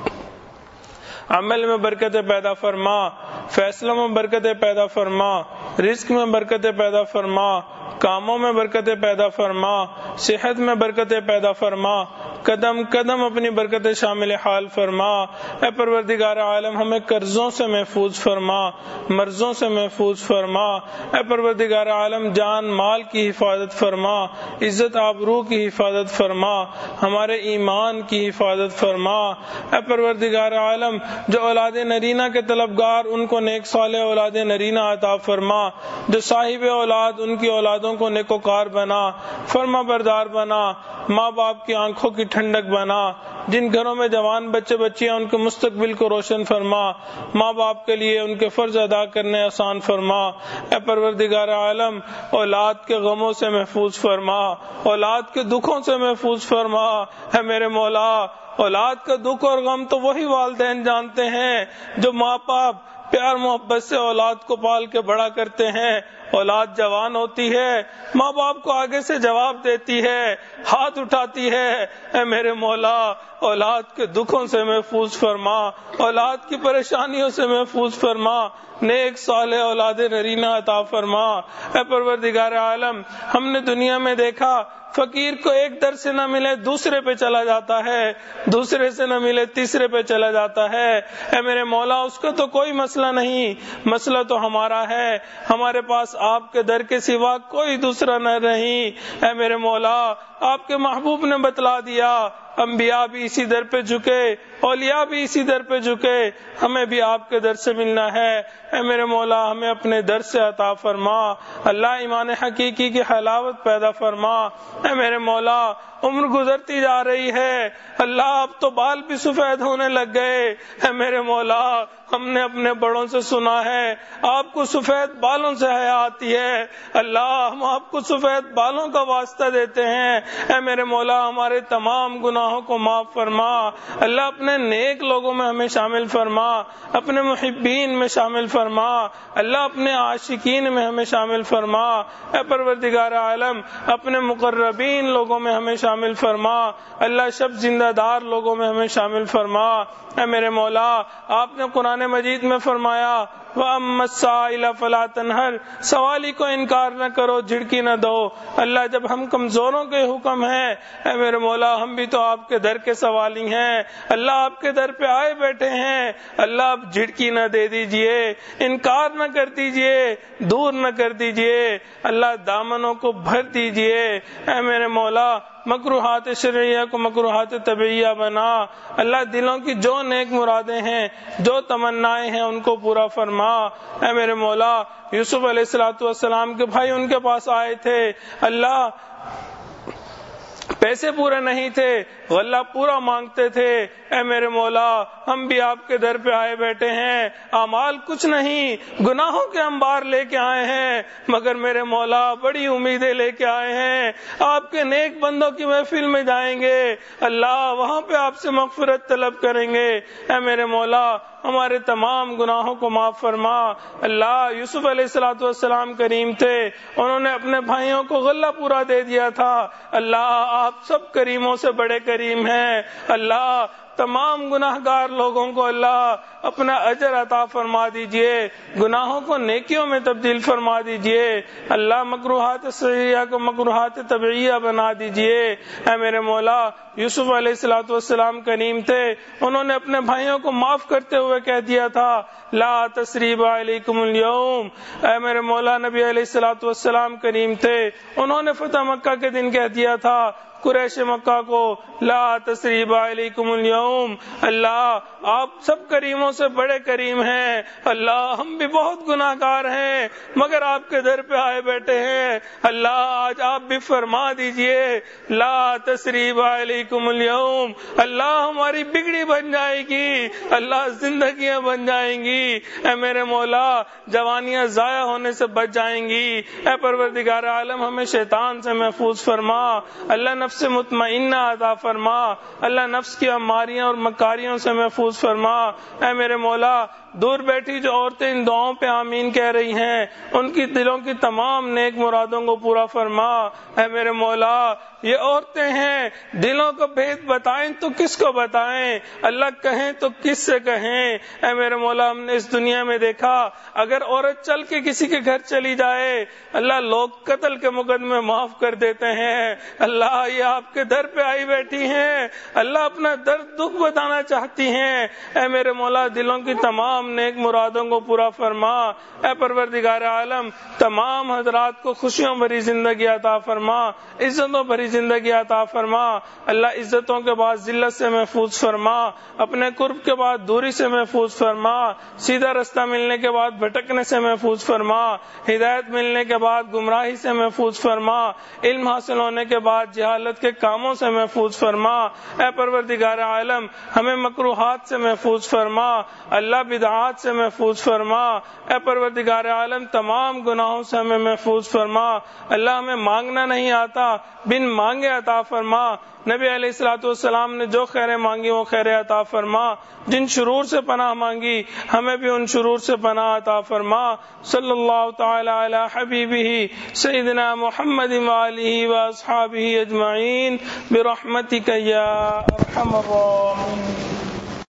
عمل میں برکتیں پیدا فرما، فیصلوں میں برکتیں پیدا فرما، رزق میں برکتیں پیدا فرما، کاموں میں برکتیں پیدا فرما، صحت میں برکتیں پیدا فرما، قدم قدم اپنی برکتیں شامل حال فرما۔ اے پروردگار عالم، ہمیں قرضوں سے محفوظ فرما، مرضوں سے محفوظ فرما۔ اے پروردگار عالم، جان مال کی حفاظت فرما، عزت آبرو کی حفاظت فرما، ہمارے ایمان کی حفاظت فرما۔ اے پروردگار عالم، جو اولاد نرینہ کے طلبگار ان کو نیک صالح اولاد نرینہ عطا فرما، جو صاحب اولاد ان کی اولادوں کو نیکوکار بنا، فرما بردار بنا، ماں باپ کی آنکھوں کی ٹھنڈک بنا، جن گھروں میں جوان بچے بچیاں ان کے مستقبل کو روشن فرما، ماں باپ کے لیے ان کے فرض ادا کرنے آسان فرما۔ اے پروردگار عالم، اولاد کے غموں سے محفوظ فرما، اولاد کے دکھوں سے محفوظ فرما۔ اے میرے مولا، اولاد کا دکھ اور غم تو وہی والدین جانتے ہیں جو ماں باپ پیار محبت سے اولاد کو پال کے بڑا کرتے ہیں۔ اولاد جوان ہوتی ہے، ماں باپ کو آگے سے جواب دیتی ہے، ہاتھ اٹھاتی ہے۔ اے میرے مولا، اولاد کے دکھوں سے محفوظ فرما، اولاد کی پریشانیوں سے محفوظ فرما، نیک صالح اولاد نرینہ عطا فرما۔ اے پروردگار عالم، ہم نے دنیا میں دیکھا فقیر کو ایک در سے نہ ملے دوسرے پہ چلا جاتا ہے، دوسرے سے نہ ملے تیسرے پہ چلا جاتا ہے۔ اے میرے مولا، اس کا تو کوئی مسئلہ نہیں، مسئلہ تو ہمارا ہے، ہمارے پاس آپ کے در کے سوا کوئی دوسرا نہ نہیں۔ اے میرے مولا، آپ کے محبوب نے بتلا دیا، انبیاء بھی اسی در پہ جھکے، اولیاء بھی اسی در پہ جھکے، ہمیں بھی آپ کے در سے ملنا ہے۔ اے میرے مولا ہمیں اپنے در سے عطا فرما، اللہ ایمان حقیقی کی حلاوت پیدا فرما۔ اے میرے مولا عمر گزرتی جا رہی ہے، اللہ اب تو بال بھی سفید ہونے لگ گئے۔ اے میرے مولا ہم نے اپنے بڑوں سے سنا ہے آپ کو سفید بالوں سے حیا آتی ہے، اللہ ہم آپ کو سفید بالوں کا واسطہ دیتے ہیں۔ اے میرے مولا ہمارے تمام گناہوں کو معاف فرما، اللہ اپنے نیک لوگوں میں ہمیں شامل فرما، اپنے محبین میں شامل فرما، اللہ اپنے عاشقین میں ہمیں شامل فرما۔ اے پروردگار عالم اپنے مقربین لوگوں میں ہمیں شامل فرما، اللہ شب زندہ دار لوگوں میں ہمیں شامل فرما۔ اے میرے مولا آپ نے قرآن مجید میں فرمایا وَأَمَّا السَّائِلَ فَلَا تَنْهَرْ، سوالی کو انکار نہ کرو، جھڑکی نہ دو۔ اللہ جب ہم کمزوروں کے حکم ہیں، اے میرے مولا ہم بھی تو آپ کے در کے سوالی ہیں، اللہ آپ کے در پہ آئے بیٹھے ہیں، اللہ آپ جھڑکی نہ دے دیجئے، انکار نہ کر دیجئے، دور نہ کر دیجئے، اللہ دامنوں کو بھر دیجئے۔ اے میرے مولا مکروہات شرعیہ کو مکروہات طبعیہ بنا، اللہ دلوں کی جو نیک مرادیں ہیں، جو تمنائیں ہیں ان کو پورا فرما۔ اے میرے مولا یوسف علیہ السلام کے بھائی ان کے پاس آئے تھے، اللہ پیسے پورے نہیں تھے، غلہ پورا مانگتے تھے۔ اے میرے مولا ہم بھی آپ کے در پہ آئے بیٹھے ہیں، اعمال کچھ نہیں، گناہوں کے انبار لے کے آئے ہیں، مگر میرے مولا بڑی امیدیں لے کے آئے ہیں، آپ کے نیک بندوں کی محفل میں جائیں گے، اللہ وہاں پہ آپ سے مغفرت طلب کریں گے۔ اے میرے مولا ہمارے تمام گناہوں کو معاف فرما۔ اللہ یوسف علیہ السلام کریم تھے، انہوں نے اپنے بھائیوں کو غلہ پورا دے دیا تھا، اللہ آپ سب کریموں سے بڑے کریم ہیں، اللہ تمام گناہ گار لوگوں کو اللہ اپنا اجر عطا فرما دیجئے، گناہوں کو نیکیوں میں تبدیل فرما دیجئے، اللہ مکروہات شرعیہ کو مکروہات طبعیہ بنا دیجئے۔ اے میرے مولا یوسف علیہ السلام کریم تھے، انہوں نے اپنے بھائیوں کو معاف کرتے ہوئے کہہ دیا تھا لا تثریب علیکم اليوم۔ اے میرے مولا نبی علیہ السلام کریم تھے، انہوں نے فتح مکہ کے دن کہہ دیا تھا قریش مکہ کو لا تثریب علیکم اليوم، اللہ آپ سب کریموں سے بڑے کریم ہیں، اللہ ہم بھی بہت گناہ گار ہیں مگر آپ کے در پہ آئے بیٹھے ہیں، اللہ آج آپ بھی فرما دیجئے لا تثریب علیکم اليوم، اللہ ہماری بگڑی بن جائے گی، اللہ زندگیاں بن جائیں گی، اے میرے مولا جوانیاں ضائع ہونے سے بچ جائیں گی۔ اے پروردگار عالم ہمیں شیطان سے محفوظ فرما، اللہ نفس مطمئنہ عطا فرما، اللہ نفس کی اماریاں اور مکاریوں سے محفوظ فرما۔ اے میرے مولا دور بیٹھی جو عورتیں ان دعاؤں پہ آمین کہہ رہی ہیں، ان کی دلوں کی تمام نیک مرادوں کو پورا فرما۔ اے میرے مولا یہ عورتیں ہیں، دلوں کو بھید بتائیں تو کس کو بتائیں، اللہ کہیں تو کس سے کہیں۔ اے میرے مولا ہم نے اس دنیا میں دیکھا اگر عورت چل کے کسی کے گھر چلی جائے، اللہ لوگ قتل کے مقدمے معاف کر دیتے ہیں، اللہ یہ آپ کے در پہ آئی بیٹھی ہیں، اللہ اپنا درد دکھ بتانا چاہتی ہیں، اے میرے مولا دلوں کی تمام نیک مرادوں کو پورا فرما۔ اے پروردگار عالم تمام حضرات کو خوشیوں بھری زندگی عطا فرما، عزتوں بھری زندگی عطا فرما، اللہ عزتوں کے بعد ذلت سے محفوظ فرما، اپنے قرب کے بعد دوری سے محفوظ فرما، سیدھا رستہ ملنے کے بعد بھٹکنے سے محفوظ فرما، ہدایت ملنے کے بعد گمراہی سے محفوظ فرما، علم حاصل ہونے کے بعد جہالت کے کاموں سے محفوظ فرما۔ اے پروردگار عالم ہمیں مکروہات سے محفوظ فرما، اللہ بدعات سے محفوظ فرما، اے پروردگار عالم تمام گناہوں سے ہمیں محفوظ فرما، اللہ ہمیں مانگنا نہیں آتا بن مانگے عطا فرما، نبی علیہ السلام نے جو خیریں مانگی وہ خیریں عطا فرما، جن شرور سے پناہ مانگی ہمیں بھی ان شرور سے پناہ عطا فرما۔ صلی اللہ تعالی علی حبیبہ سیدنا محمد وآلہ واصحابہ اجمعین برحمتک یا ارحم الراحمین۔